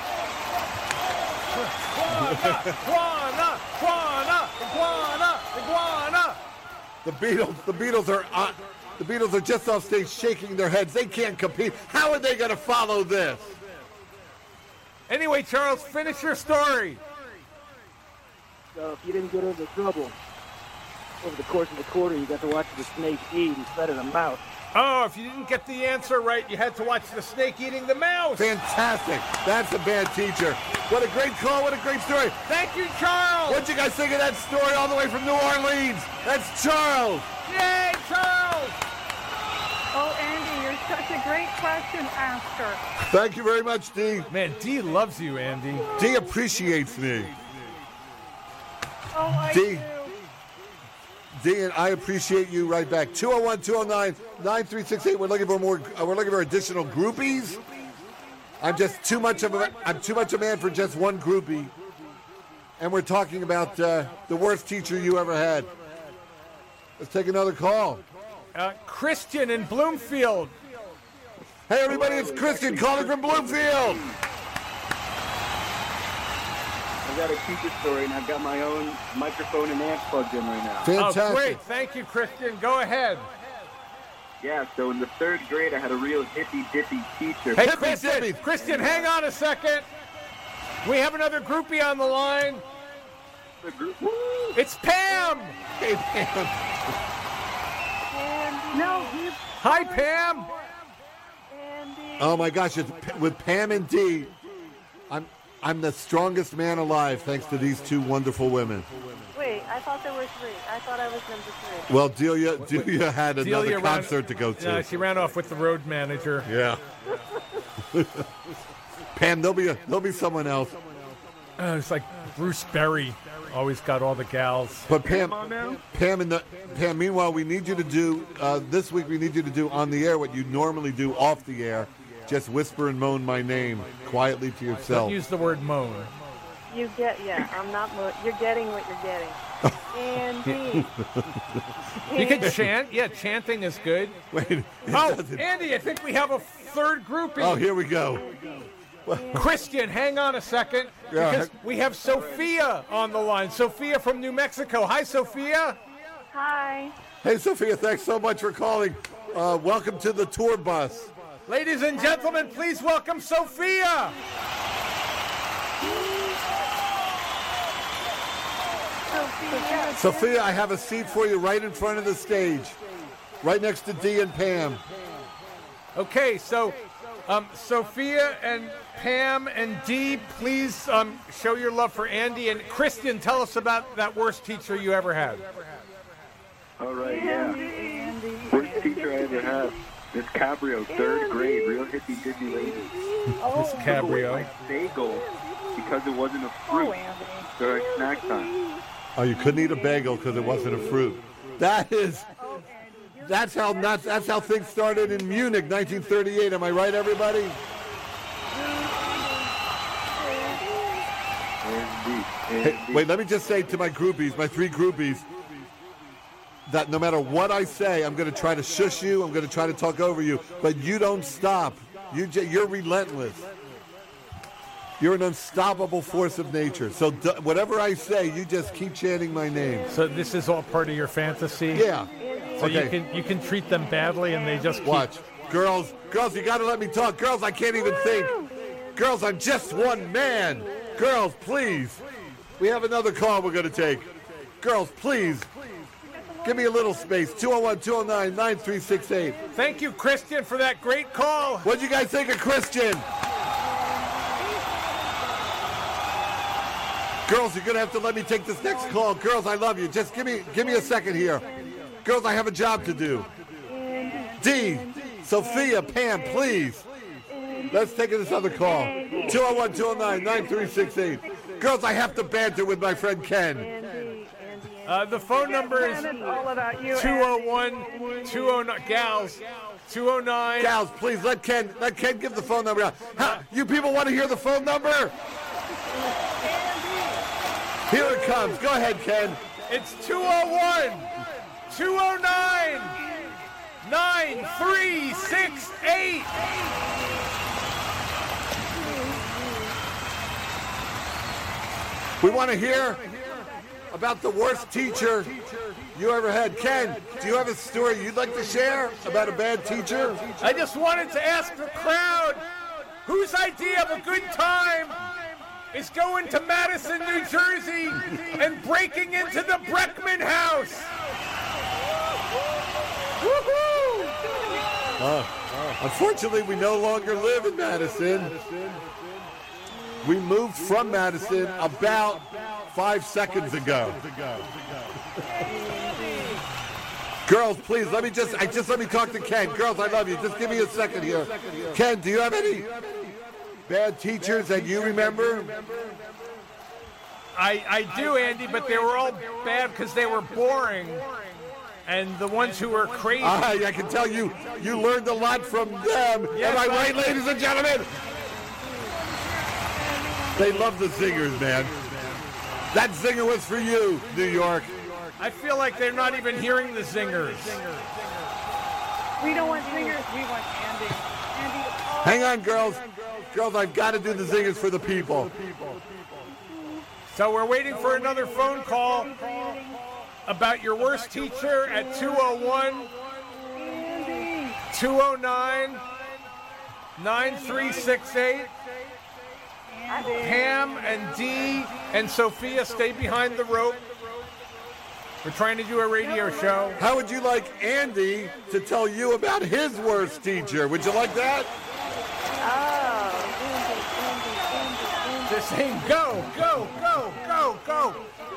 Iguana, iguana, iguana, iguana, iguana. The Beatles, the Beatles are on, the Beatles are just off stage shaking their heads. They can't compete. How are they going to follow this? Anyway, Charles, finish your story. So if you didn't get into trouble over the course of the quarter, you got to watch the snake eat instead of the mouse. Oh, if you didn't get the answer right, you had to watch the snake eating the mouse. Fantastic. That's a bad teacher. What a great call. What a great story. Thank you, Charles. What'd you guys think of that story all the way from New Orleans? That's Charles. Yay, Charles. Oh, Andy, you're such a great question asker. Thank you very much, D. Man, D loves you, Andy. D appreciates me. Oh, I D. do. D, and I appreciate you right back. two oh one, two oh nine, nine three six eight. We're looking for more. Uh, we're looking for additional groupies. I'm just too much of a I'm too much a man for just one groupie. And we're talking about uh, the worst teacher you ever had. Let's take another call. Uh, Christian in Bloomfield. Hey, everybody, it's Christian calling from Bloomfield. I got a teacher story, and I've got my own microphone and amp plugged in right now. Fantastic. Oh, great. Thank you, Christian. Go ahead. Yeah, so in the third grade, I had a real hippy-dippy teacher. Hey, Hippy Christian, dippy. Christian, hang on a second. We have another groupie on the line. The group- It's Pam. Hey, Pam. No, you. Hi, Pam. Andy. Oh my gosh, it's, with Pam and Dee, I'm I'm the strongest man alive thanks to these two wonderful women. Wait, I thought there were three. I thought I was number three. Well, Delia, Delia had another Delia ran- concert to go to. Uh, she ran off with the road manager. Yeah. Pam, there'll be a, there'll be someone else. Uh, it's like Bruce Berry always got all the gals. But Pam, on now. Pam, and the, Pam. Meanwhile, we need you to do uh, this week. We need you to do on the air what you normally do off the air. Just whisper and moan my name quietly to yourself. Don't use the word moan. You get, yeah, I'm not, mo- you're getting what you're getting. Andy. You can chant. Yeah, chanting is good. Wait. it Oh, doesn't- Andy, I think we have a third groupie. Oh, here we go. Christian, hang on a second. Yeah, Because heck- we have Sophia on the line. Sophia from New Mexico. Hi, Sophia. Hi. Hey, Sophia, thanks so much for calling. Uh, welcome to the tour bus. Ladies and gentlemen, please welcome Sophia. Sophia. Sophia, I have a seat for you right in front of the stage, right next to Dee and Pam. Okay, so um, Sophia and Pam and Dee, please um, show your love for Andy. And Christian, tell us about that worst teacher you ever had. All right, yeah. Worst teacher I ever had. Miss Cabrio, third grade, real hippy-dippy lady. Miss Cabrio. My bagel because it wasn't a fruit during snack time. Oh, you couldn't eat a bagel because it wasn't a fruit. That is, that's how not, that's how things started in Munich, nineteen thirty-eight. Am I right, everybody? Andy, Hey, wait, let me just say to my groupies, my three groupies, that no matter what I say, I'm going to try to shush you. I'm going to try to talk over you, but you don't stop. You j- you're relentless. You're an unstoppable force of nature. So d- whatever I say, you just keep chanting my name. So this is all part of your fantasy? Yeah. So you Okay. can you can treat them badly and they just keep... Watch. Girls, girls, you got to let me talk. Girls, I can't even think. Girls, I'm just one man. Girls, please. We have another call we're going to take. Girls, please. Give me a little space. two oh one, two oh nine, nine three six eight. Thank you, Christian, for that great call. What'd you guys think of Christian? Girls, you're going to have to let me take this next call. Girls, I love you. Just give me give me a second here. Girls, I have a job to do. Dee, Sophia, Pam, please. Let's take this other call. two oh one, two oh nine, nine three six eight. Girls, I have to banter with my friend Ken. Andy. Uh, the phone number is And it's all about you. two oh one, two oh nine, gals, two oh nine. Gals, please let Ken let Ken give the phone number out. How, you people want to hear the phone number? Here it comes. Go ahead, Ken. It's two oh one, two oh nine, nine three six eight. We want to hear about the worst teacher you ever had. Ken, do you have a story you'd like to share about a bad teacher? I just wanted to ask the crowd, whose idea of a good time is going to Madison, New Jersey and breaking into the Breckman House? Woohoo! Unfortunately, we no longer live in Madison. We moved from Madison about five seconds ago. Girls, please, let me just, I just let me talk to Ken. Girls, I love you. Just give me a second here. Ken, do you have any bad teachers that you remember? I, I do, Andy, but they were all bad because they were boring. And the ones who were crazy. I, I can tell you, you learned a lot from them. Yes, Am I I- right, ladies and gentlemen? They love the zingers, man. That zinger was for you, New York. I feel like they're not even hearing the zingers. We don't want singers. We want Andy. Andy. Oh. Hang on, girls. Girls, I've got to do the zingers for the people. So we're waiting for another phone call about your worst teacher at two oh one, two oh nine, nine three six eight. Pam and Dee and Sophia, stay behind the rope. We're trying to do a radio show. How would you like Andy to tell you about his worst teacher? Would you like that? Oh, Just saying, go, go, go, go, go.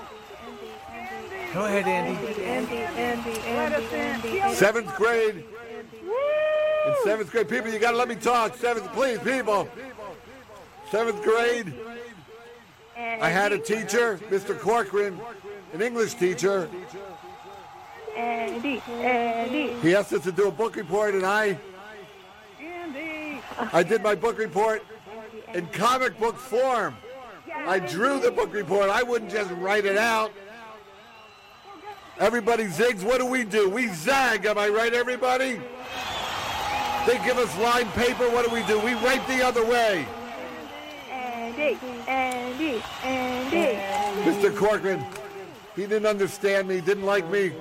Go ahead, Andy. Andy, Andy, Andy, Andy. Seventh grade. In seventh grade, people, you got to let me talk. Seventh, please, people. Seventh grade. I had a teacher, Mister Corcoran, an English teacher. Andy, Andy. He asked us to do a book report, and I, Andy. I did my book report in comic book form. I drew the book report. I wouldn't just write it out. Everybody zigs. What do we do? We zag. Am I right, everybody? They give us lined paper. What do we do? We write the other way. Andy, Andy, Andy. Mister Corcoran, he didn't understand me, didn't like me.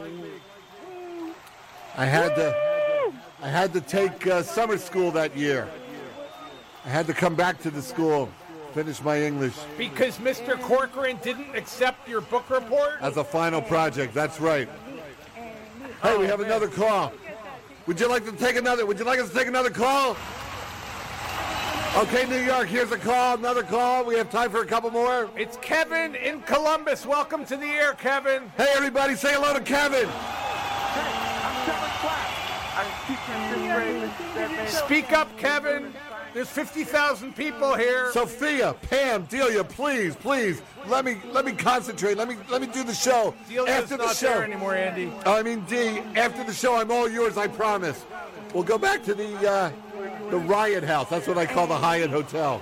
I had to, I had to take uh, summer school that year. I had to come back to the school, finish my English. Because Mister Corcoran didn't accept your book report? As a final project, that's right. Hey, we have another call. Would you like to take another, would you like us to take another call? Okay, New York, here's a call, another call. We have time for a couple more. It's Kevin in Columbus. Welcome to the air, Kevin. Hey, everybody, say hello to Kevin. Speak up, Kevin. There's fifty thousand people here. Sophia, Pam, Delia, please, please, let me let me concentrate. Let me let me do the show. Delia's after the not show. there anymore, Andy. I mean, Dee, after the show, I'm all yours. I promise. We'll go back to the uh, the Riot House. That's what I call the Hyatt Hotel.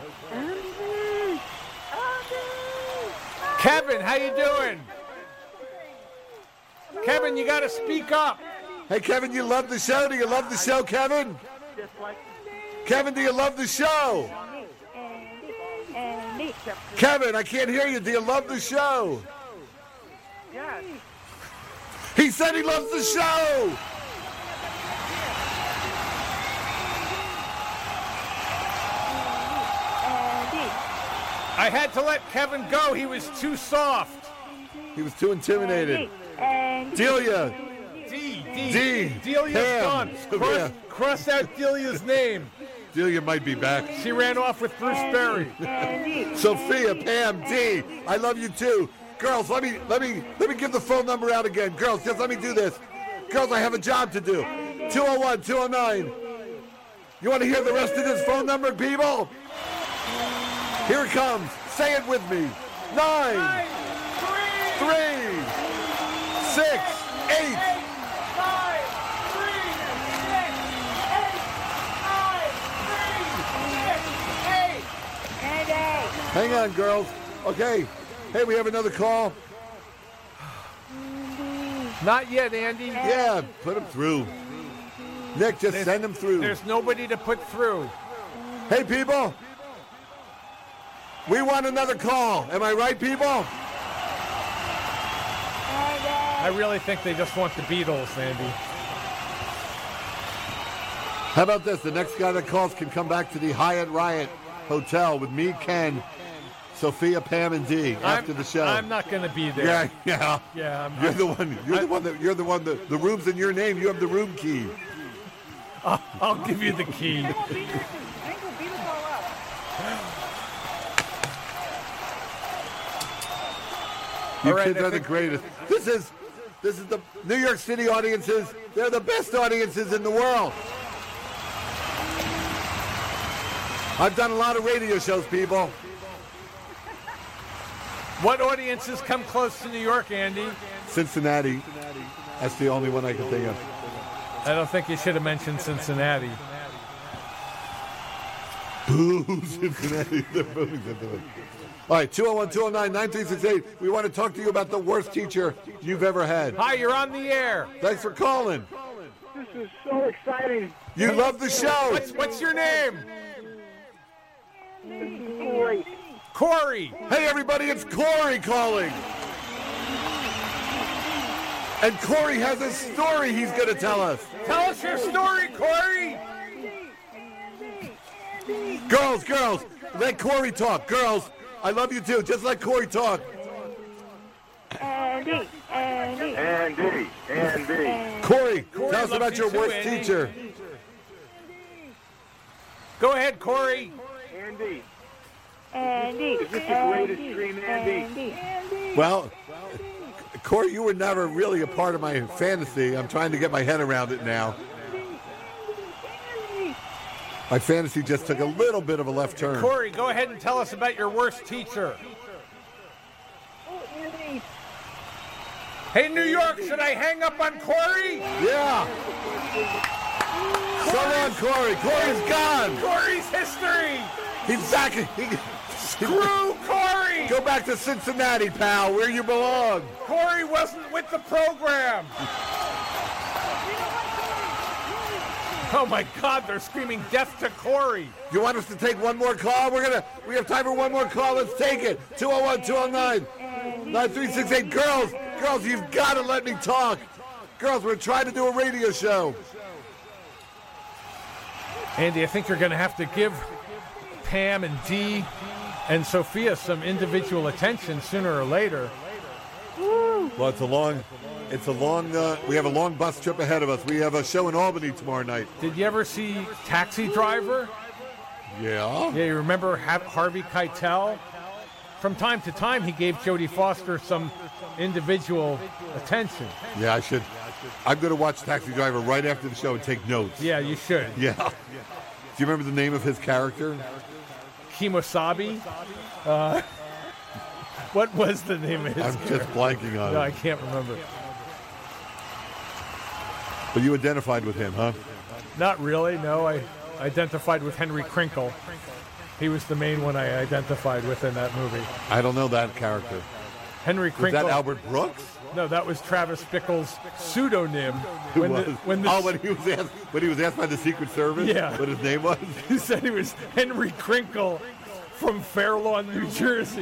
Kevin, how you doing? Kevin, you got to speak up. Hey, Kevin, you love the show? Do you love the show, Kevin? Kevin, do you love the show? Andy. Kevin, I can't hear you. Do you love the show? Yes. He said he loves the show. Andy. I had to let Kevin go. He was too soft. He was too intimidated. Andy. Delia. D, D, D, Delia's Pam, gone. Sophia. Cross, cross out Delia's name. Delia might be back. She ran off with Bruce Berry. Andy. Sophia, Pam, D, I love you too. Girls, let me let me let me give the phone number out again. Girls, just let me do this. Girls, I have a job to do. two oh one, two oh nine. You want to hear the rest of this phone number, people? Here it comes. Say it with me. Nine, three, six, eight. Hang on, girls. Okay. Hey, we have another call. Not yet, Andy. Yeah, put him through. Nick, just There's- send him through. There's nobody to put through. Hey, people. We want another call. Am I right, people? I really think they just want the Beatles, Andy. How about this? The next guy that calls can come back to the Hyatt Riot Hotel with me, Ken, Sophia, Pam, and Dee after I'm, the show. I'm not going to be there. Yeah, yeah. Yeah, I'm, You're I'm- the one. You're I- the one that. You're the one that. The room's in your name. You have the room key. I'll, I'll give you the key. Hank will beat us. Hank will beat us all up. You All right, kids I are the think- greatest. This is, this is the New York City audiences. They're the best audiences in the world. I've done a lot of radio shows, people. What audiences come close to New York, Andy? Cincinnati. That's the only one I can think of. I don't think you should have mentioned Cincinnati. Boo, Cincinnati. They're booing Cincinnati. All right, two oh one, two oh nine, nine three six eight. We want to talk to you about the worst teacher you've ever had. Hi, you're on the air. Thanks for calling. This is so exciting. You love the show. What's, what's your name? This is great. Corey. Hey, everybody, it's Corey calling. And Corey has a story he's going to tell us. Tell us your story, Corey. Girls, girls, let Corey talk. Girls, I love you too. Just let Corey talk. Andy, Andy, Andy, Andy. Corey, Corey tell us loves about you your too, worst Andy. teacher. Go ahead, Corey. Andy. Andy, Is this the greatest dream, Andy? Andy. Well, Corey, you were never really a part of my fantasy. I'm trying to get my head around it now. My fantasy just took a little bit of a left turn. Corey, go ahead and tell us about your worst teacher. Oh, Andy. Hey, New York, should I hang up on Corey? Yeah. So long, Corey. Corey's gone. Corey's history. He's back. He, Screw Corey. Go back to Cincinnati, pal, where you belong. Corey wasn't with the program. Oh my God, they're screaming death to Corey. You want us to take one more call? We're gonna. We have time for one more call. Let's take it. two oh one, two oh nine, nine three six eight. Girls, girls, you've got to let me talk. Girls, we're trying to do a radio show. Andy, I think you're going to have to give Pam and Dee and Sophia some individual attention sooner or later. Well, it's a long, it's a long. Uh, we have a long bus trip ahead of us. We have a show in Albany tomorrow night. Did you ever see Taxi Driver? Yeah. Yeah, you remember Ha- Harvey Keitel? From time to time, he gave Jodie Foster some individual attention. Yeah, I should. I'm going to watch Taxi Driver right after the show and take notes. Yeah, you should. Yeah. Do you remember the name of his character? Kimosabi. Uh, what was the name of his I'm character? just blanking on No, I it. can't remember. But you identified with him, huh? Not really, no. I identified with Henry Crinkle. He was the main one I identified with in that movie. I don't know that character. Henry Was Crinkle. that Albert Brooks? No, that was Travis Bickle's pseudonym. Who When was? the, when the, oh, when he was asked, when he was asked by the Secret Service, Yeah. what his name was. he said he was Henry Crinkle from Fair Lawn, New Jersey.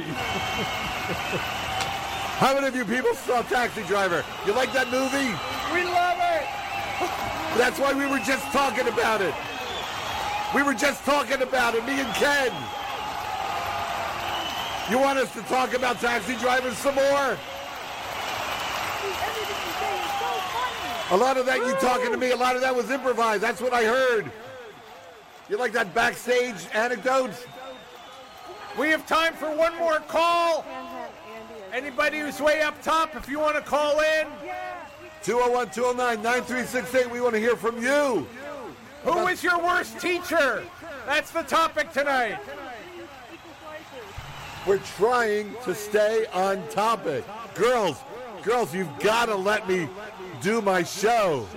How many of you people saw Taxi Driver? You like that movie? We love it. That's why we were just talking about it. We were just talking about it, me and Ken. You want us to talk about Taxi Driver some more? A lot of that you talking to me, a lot of that was improvised. That's what I heard. You like that backstage anecdotes? We have time for one more call. Anybody who's way up top, if you want to call in. two oh one, two oh nine, nine three six eight. We want to hear from you. Who is your worst teacher? That's the topic tonight. We're trying to stay on topic. Girls, girls, you've got to let me do my show.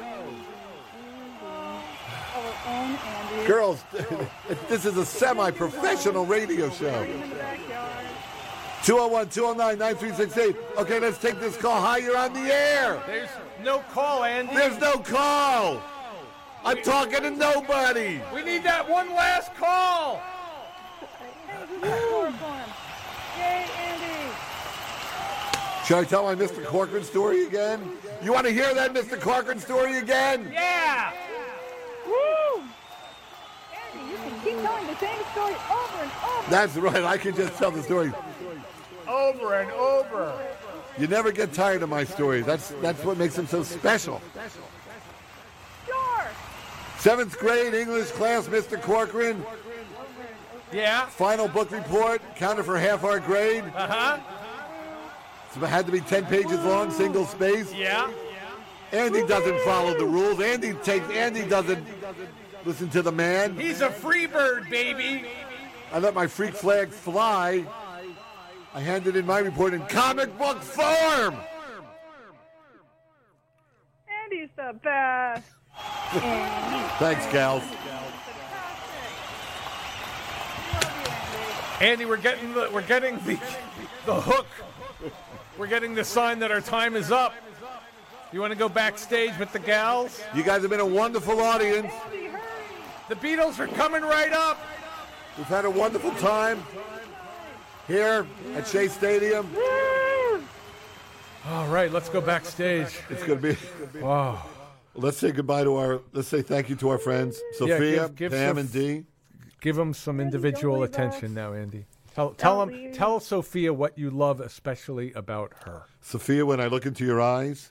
Girls, this is a semi-professional radio show. two oh one, two oh nine, nine three six eight. Okay, let's take this call. Hi, you're on the air. There's no call, Andy. There's no call. I'm talking to nobody. We need that one last call. Yay, Andy. Should I tell my Mister Corcoran story again? You want to hear that Mister Corcoran story again? Yeah. Woo! Andy, you can keep telling the same story over and over. That's right. I can just tell the story. Over and over. You never get tired of my stories. That's that's what makes them so special. Sure. Seventh grade English class, Mister Corcoran. Yeah. Final book report, counted for half our grade. Uh-huh. So it had to be ten pages long, single space. Yeah. Andy doesn't follow the rules. Andy takes. Andy doesn't listen to the man. He's a free bird, baby. I let my freak flag fly. I handed in my report in comic book form. Andy's the best. Thanks, gals. Andy, we're getting the we're getting the the hook. We're getting the sign that our time is up. You want to go backstage with the gals? You guys have been a wonderful audience. The Beatles are coming right up. We've had a wonderful time here at Shea Stadium. All right, let's go backstage. It's going to be. Wow. Let's say goodbye to our. Let's say thank you to our friends Yeah, Sophia, give- give Pam, Soph- and Dee. Give them some individual leave attention us. now, Andy. Tell tell Don't them, leave. tell Sophia what you love especially about her. Sophia, when I look into your eyes,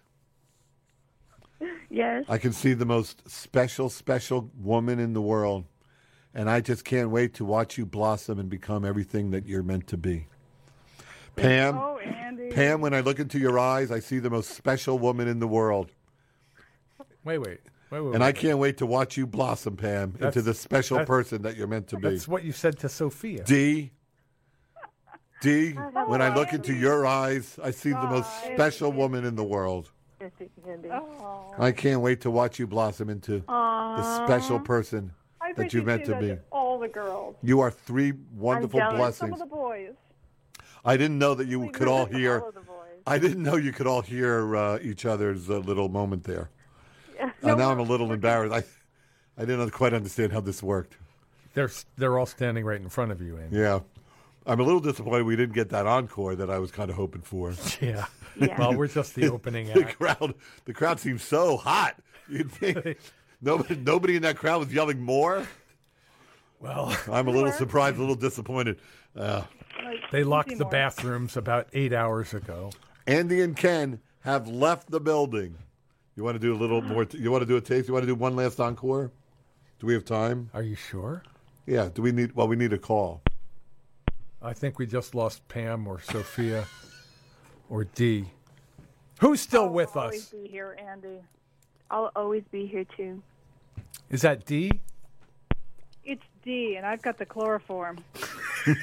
Yes. I can see the most special, special woman in the world, and I just can't wait to watch you blossom and become everything that you're meant to be. Pam, Oh, Andy. Pam, when I look into your eyes, I see the most special woman in the world. Wait, wait, wait, wait. And I wait. can't wait to watch you blossom, Pam, into That's- the special that's- person that you're meant to be. That's what you said to Sophia. D, D, when I look into your eyes, I see the most special woman in the world. Andy. Oh, I can't wait to watch you blossom into the special person I that think you're you meant say to that be. all the girls. You are three wonderful jealous. Some blessings. of the boys. I didn't know that you Wait, could no, all no, hear. All of the boys. I didn't know you could all hear uh, each other's uh, little moment there. Yeah. Uh, now I'm a little embarrassed. I, I didn't quite understand how this worked. They're they're all standing right in front of you, Andy. Yeah, I'm a little disappointed we didn't get that encore that I was kind of hoping for. Yeah. Yeah. Well, we're just the opening The act. crowd, the crowd seems so hot. You'd think nobody, nobody in that crowd was yelling more. Well, I'm a little surprised, a little disappointed. Uh, Like, they locked the Seymour. bathrooms about eight hours ago. Andy and Ken have left the building. You want to do a little more? T- you want to do a taste? You want to do one last encore? Do we have time? Are you sure? Yeah. Do we need? Well, we need a call. I think we just lost Pam or Sophia or Dee. Who's still with I'll always us? be here, Andy. I'll always be here too. Is that Dee? It's D, and I've got the chloroform. She's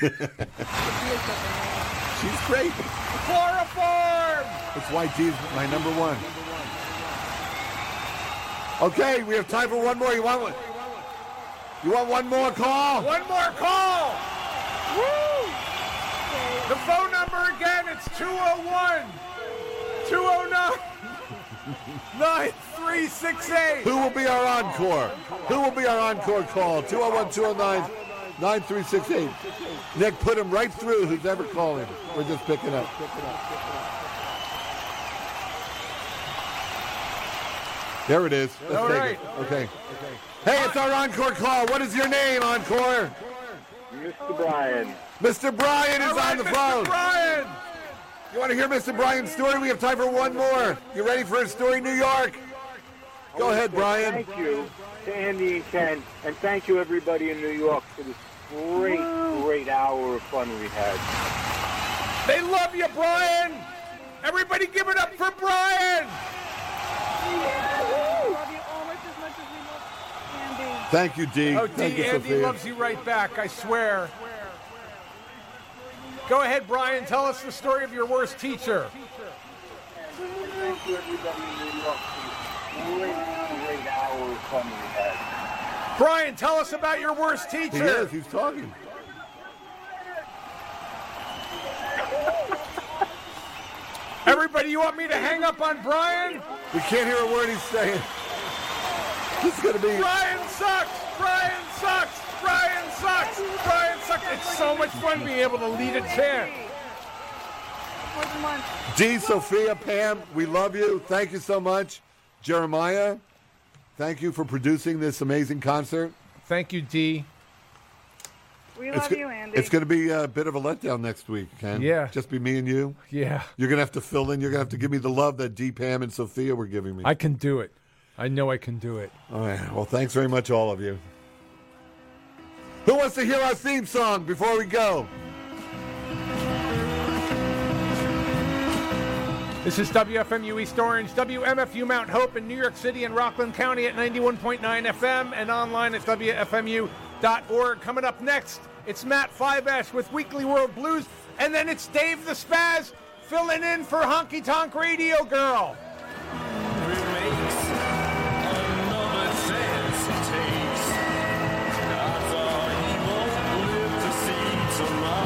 great. Chloroform! That's why D's my number one. Okay, we have time for one more. You want one? You want one more call? One more call! Woo! The phone number again, it's two oh one, two oh nine, nine three six eight. Who will be our encore? Who will be our encore call? two oh one, two oh nine, nine three six eight. Nick, put him right through who's ever calling. We're just picking up. There it is. Let's All take right. it. Okay. Hey, it's our encore call. What is your name, encore? Mister Bryan. Mister Bryan is All right, on the Mister phone. Bryan! You want to hear Mister Bryan's story? We have time for one more. You ready for his story, New York? Go ahead, Brian. Thank you to Andy and Ken, and thank you everybody in New York for this great, great hour of fun we had. They love you, Brian! Everybody give it up for Brian! We love you almost as much as we love Andy. Thank you, Dee. Oh, Thank Dee, you, Andy Sophia. loves you right back, I swear. Go ahead, Brian. Tell us the story of your worst teacher. Thank you everybody in New York for this great, great hour of fun we had. Brian, tell us about your worst He teacher. is. He's talking. Everybody, you want me to hang up on Brian? We can't hear a word he's saying. This is going to be... Brian sucks! Brian sucks! Brian sucks! Brian sucks! It's so much fun being able to lead a chant. For the month. Dee, Sophia, Pam, we love you. Thank you so much. Jeremiah, thank you for producing this amazing concert. Thank you, Dee. We It's, love go- you, Andy. it's going to be a bit of a letdown next week, Ken. Yeah. Just be me and you. Yeah, You're going to have to fill in. You're going to have to give me the love that Dee, Pam, and Sophia were giving me. I can do it. I know I can do it. All right. Well, thanks very much, all of you. Who wants to hear our theme song before we go? This is W F M U East Orange, W M F U Mount Hope in New York City and Rockland County at ninety-one point nine F M and online at W F M U dot org. Coming up next, it's Matt Fiveash with Weekly World Blues, and then it's Dave the Spaz filling in for Honky Tonk Radio Girl. Tomorrow.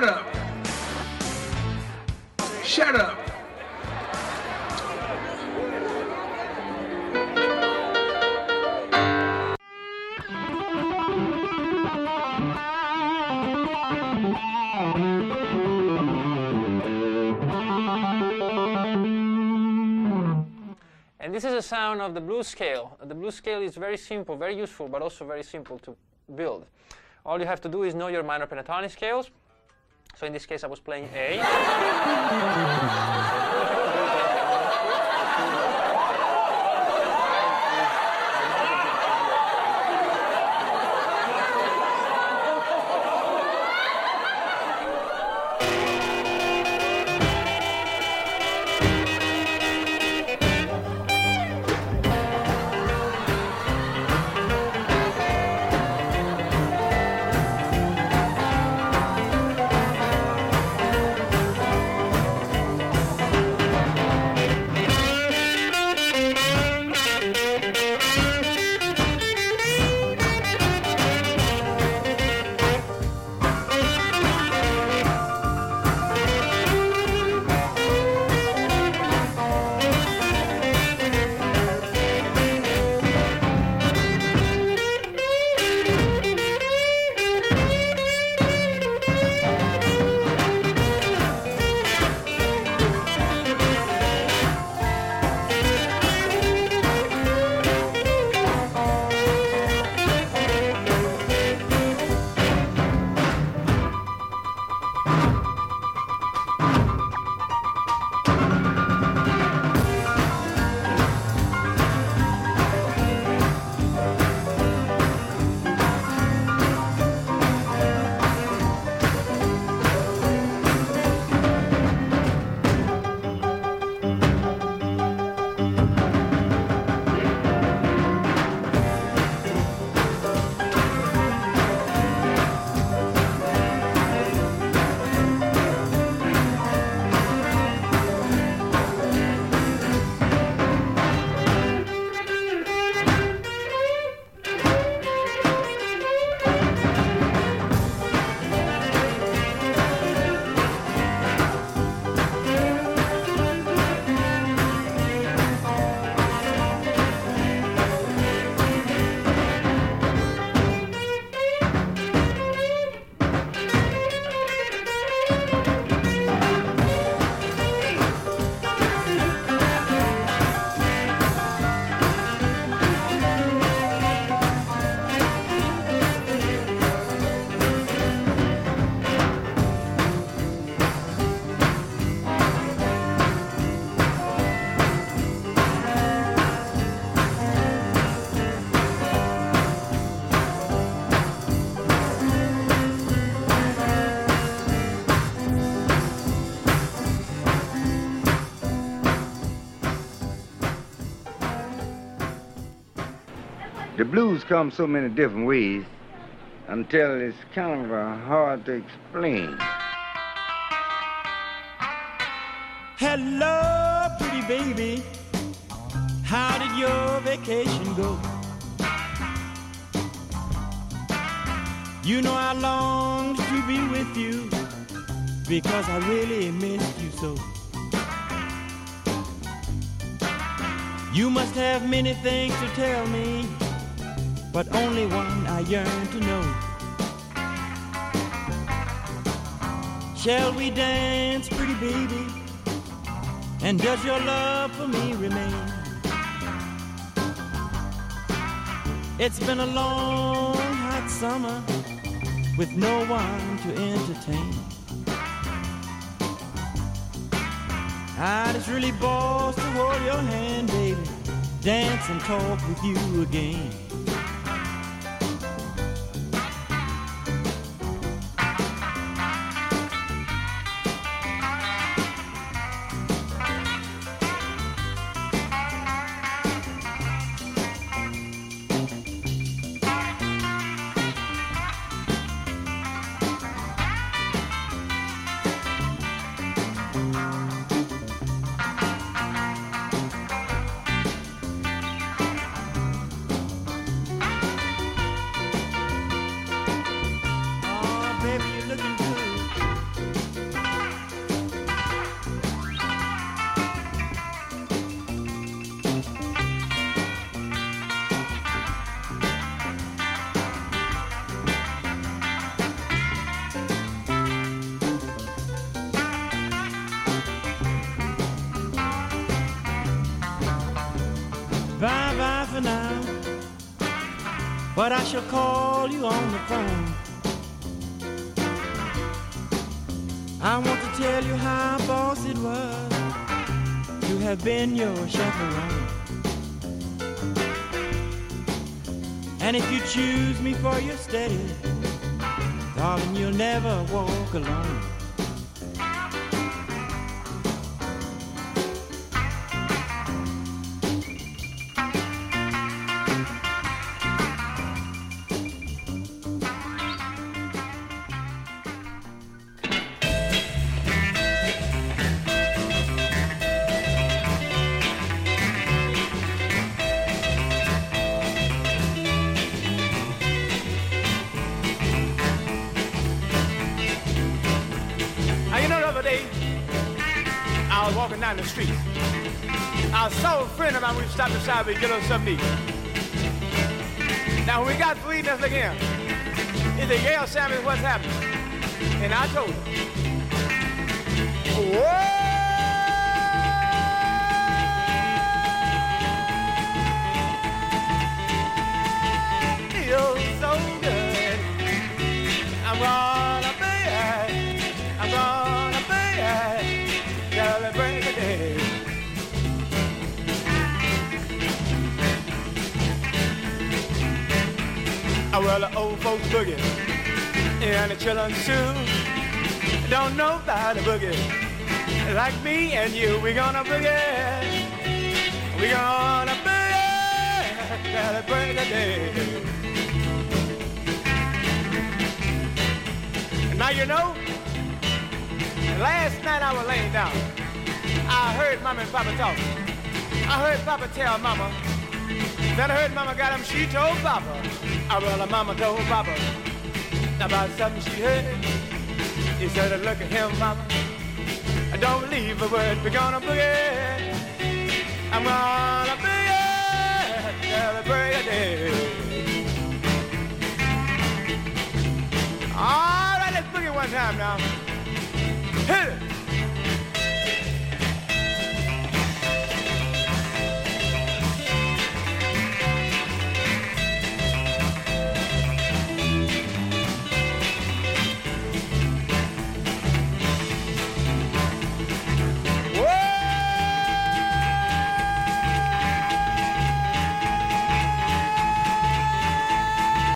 Shut up. Shut up. And this is a sound of the blues scale. The blues scale is very simple, very useful, but also very simple to build. All you have to do is know your minor pentatonic scales. So in this case, I was playing A. The blues come so many different ways until it's kind of uh, hard to explain. Hello, pretty baby. How did your vacation go? You know I longed to be with you because I really missed you so. You must have many things to tell me, but only one I yearn to know. Shall we dance, pretty baby? And does your love for me remain? It's been a long, hot summer with no one to entertain. I just really boss to hold your hand, baby, dance and talk with you again. for now, but I shall call you on the phone. I want to tell you how boss it was to have been your chaperone. And if you choose me for your steady, darling, you'll never walk alone. Down the street, I saw a friend of mine. We stopped beside me to get us something to eat. Now when we got to eating, let's look here. He said, "Yeah, Sammy, what's happening?" And I told him, "Whoa, you're so good. I'm gonna be it. I'm gonna be it. Celebrate the day." Oh, well, the old folks boogie and the children too don't know about the boogie. Like me and you, we're gonna boogie. We're gonna boogie. Celebrate the day. And now you know, last night I was laying down. I heard Mama and Papa talk. I heard Papa tell Mama. Then I heard Mama got him. She told Papa. I well, Mama told Papa about something she heard. He said, "Look at him, Mama. I don't believe a word. We're gonna boogie. I'm gonna boogie. Celebrate a day." All right, let's boogie one time now. Hit it.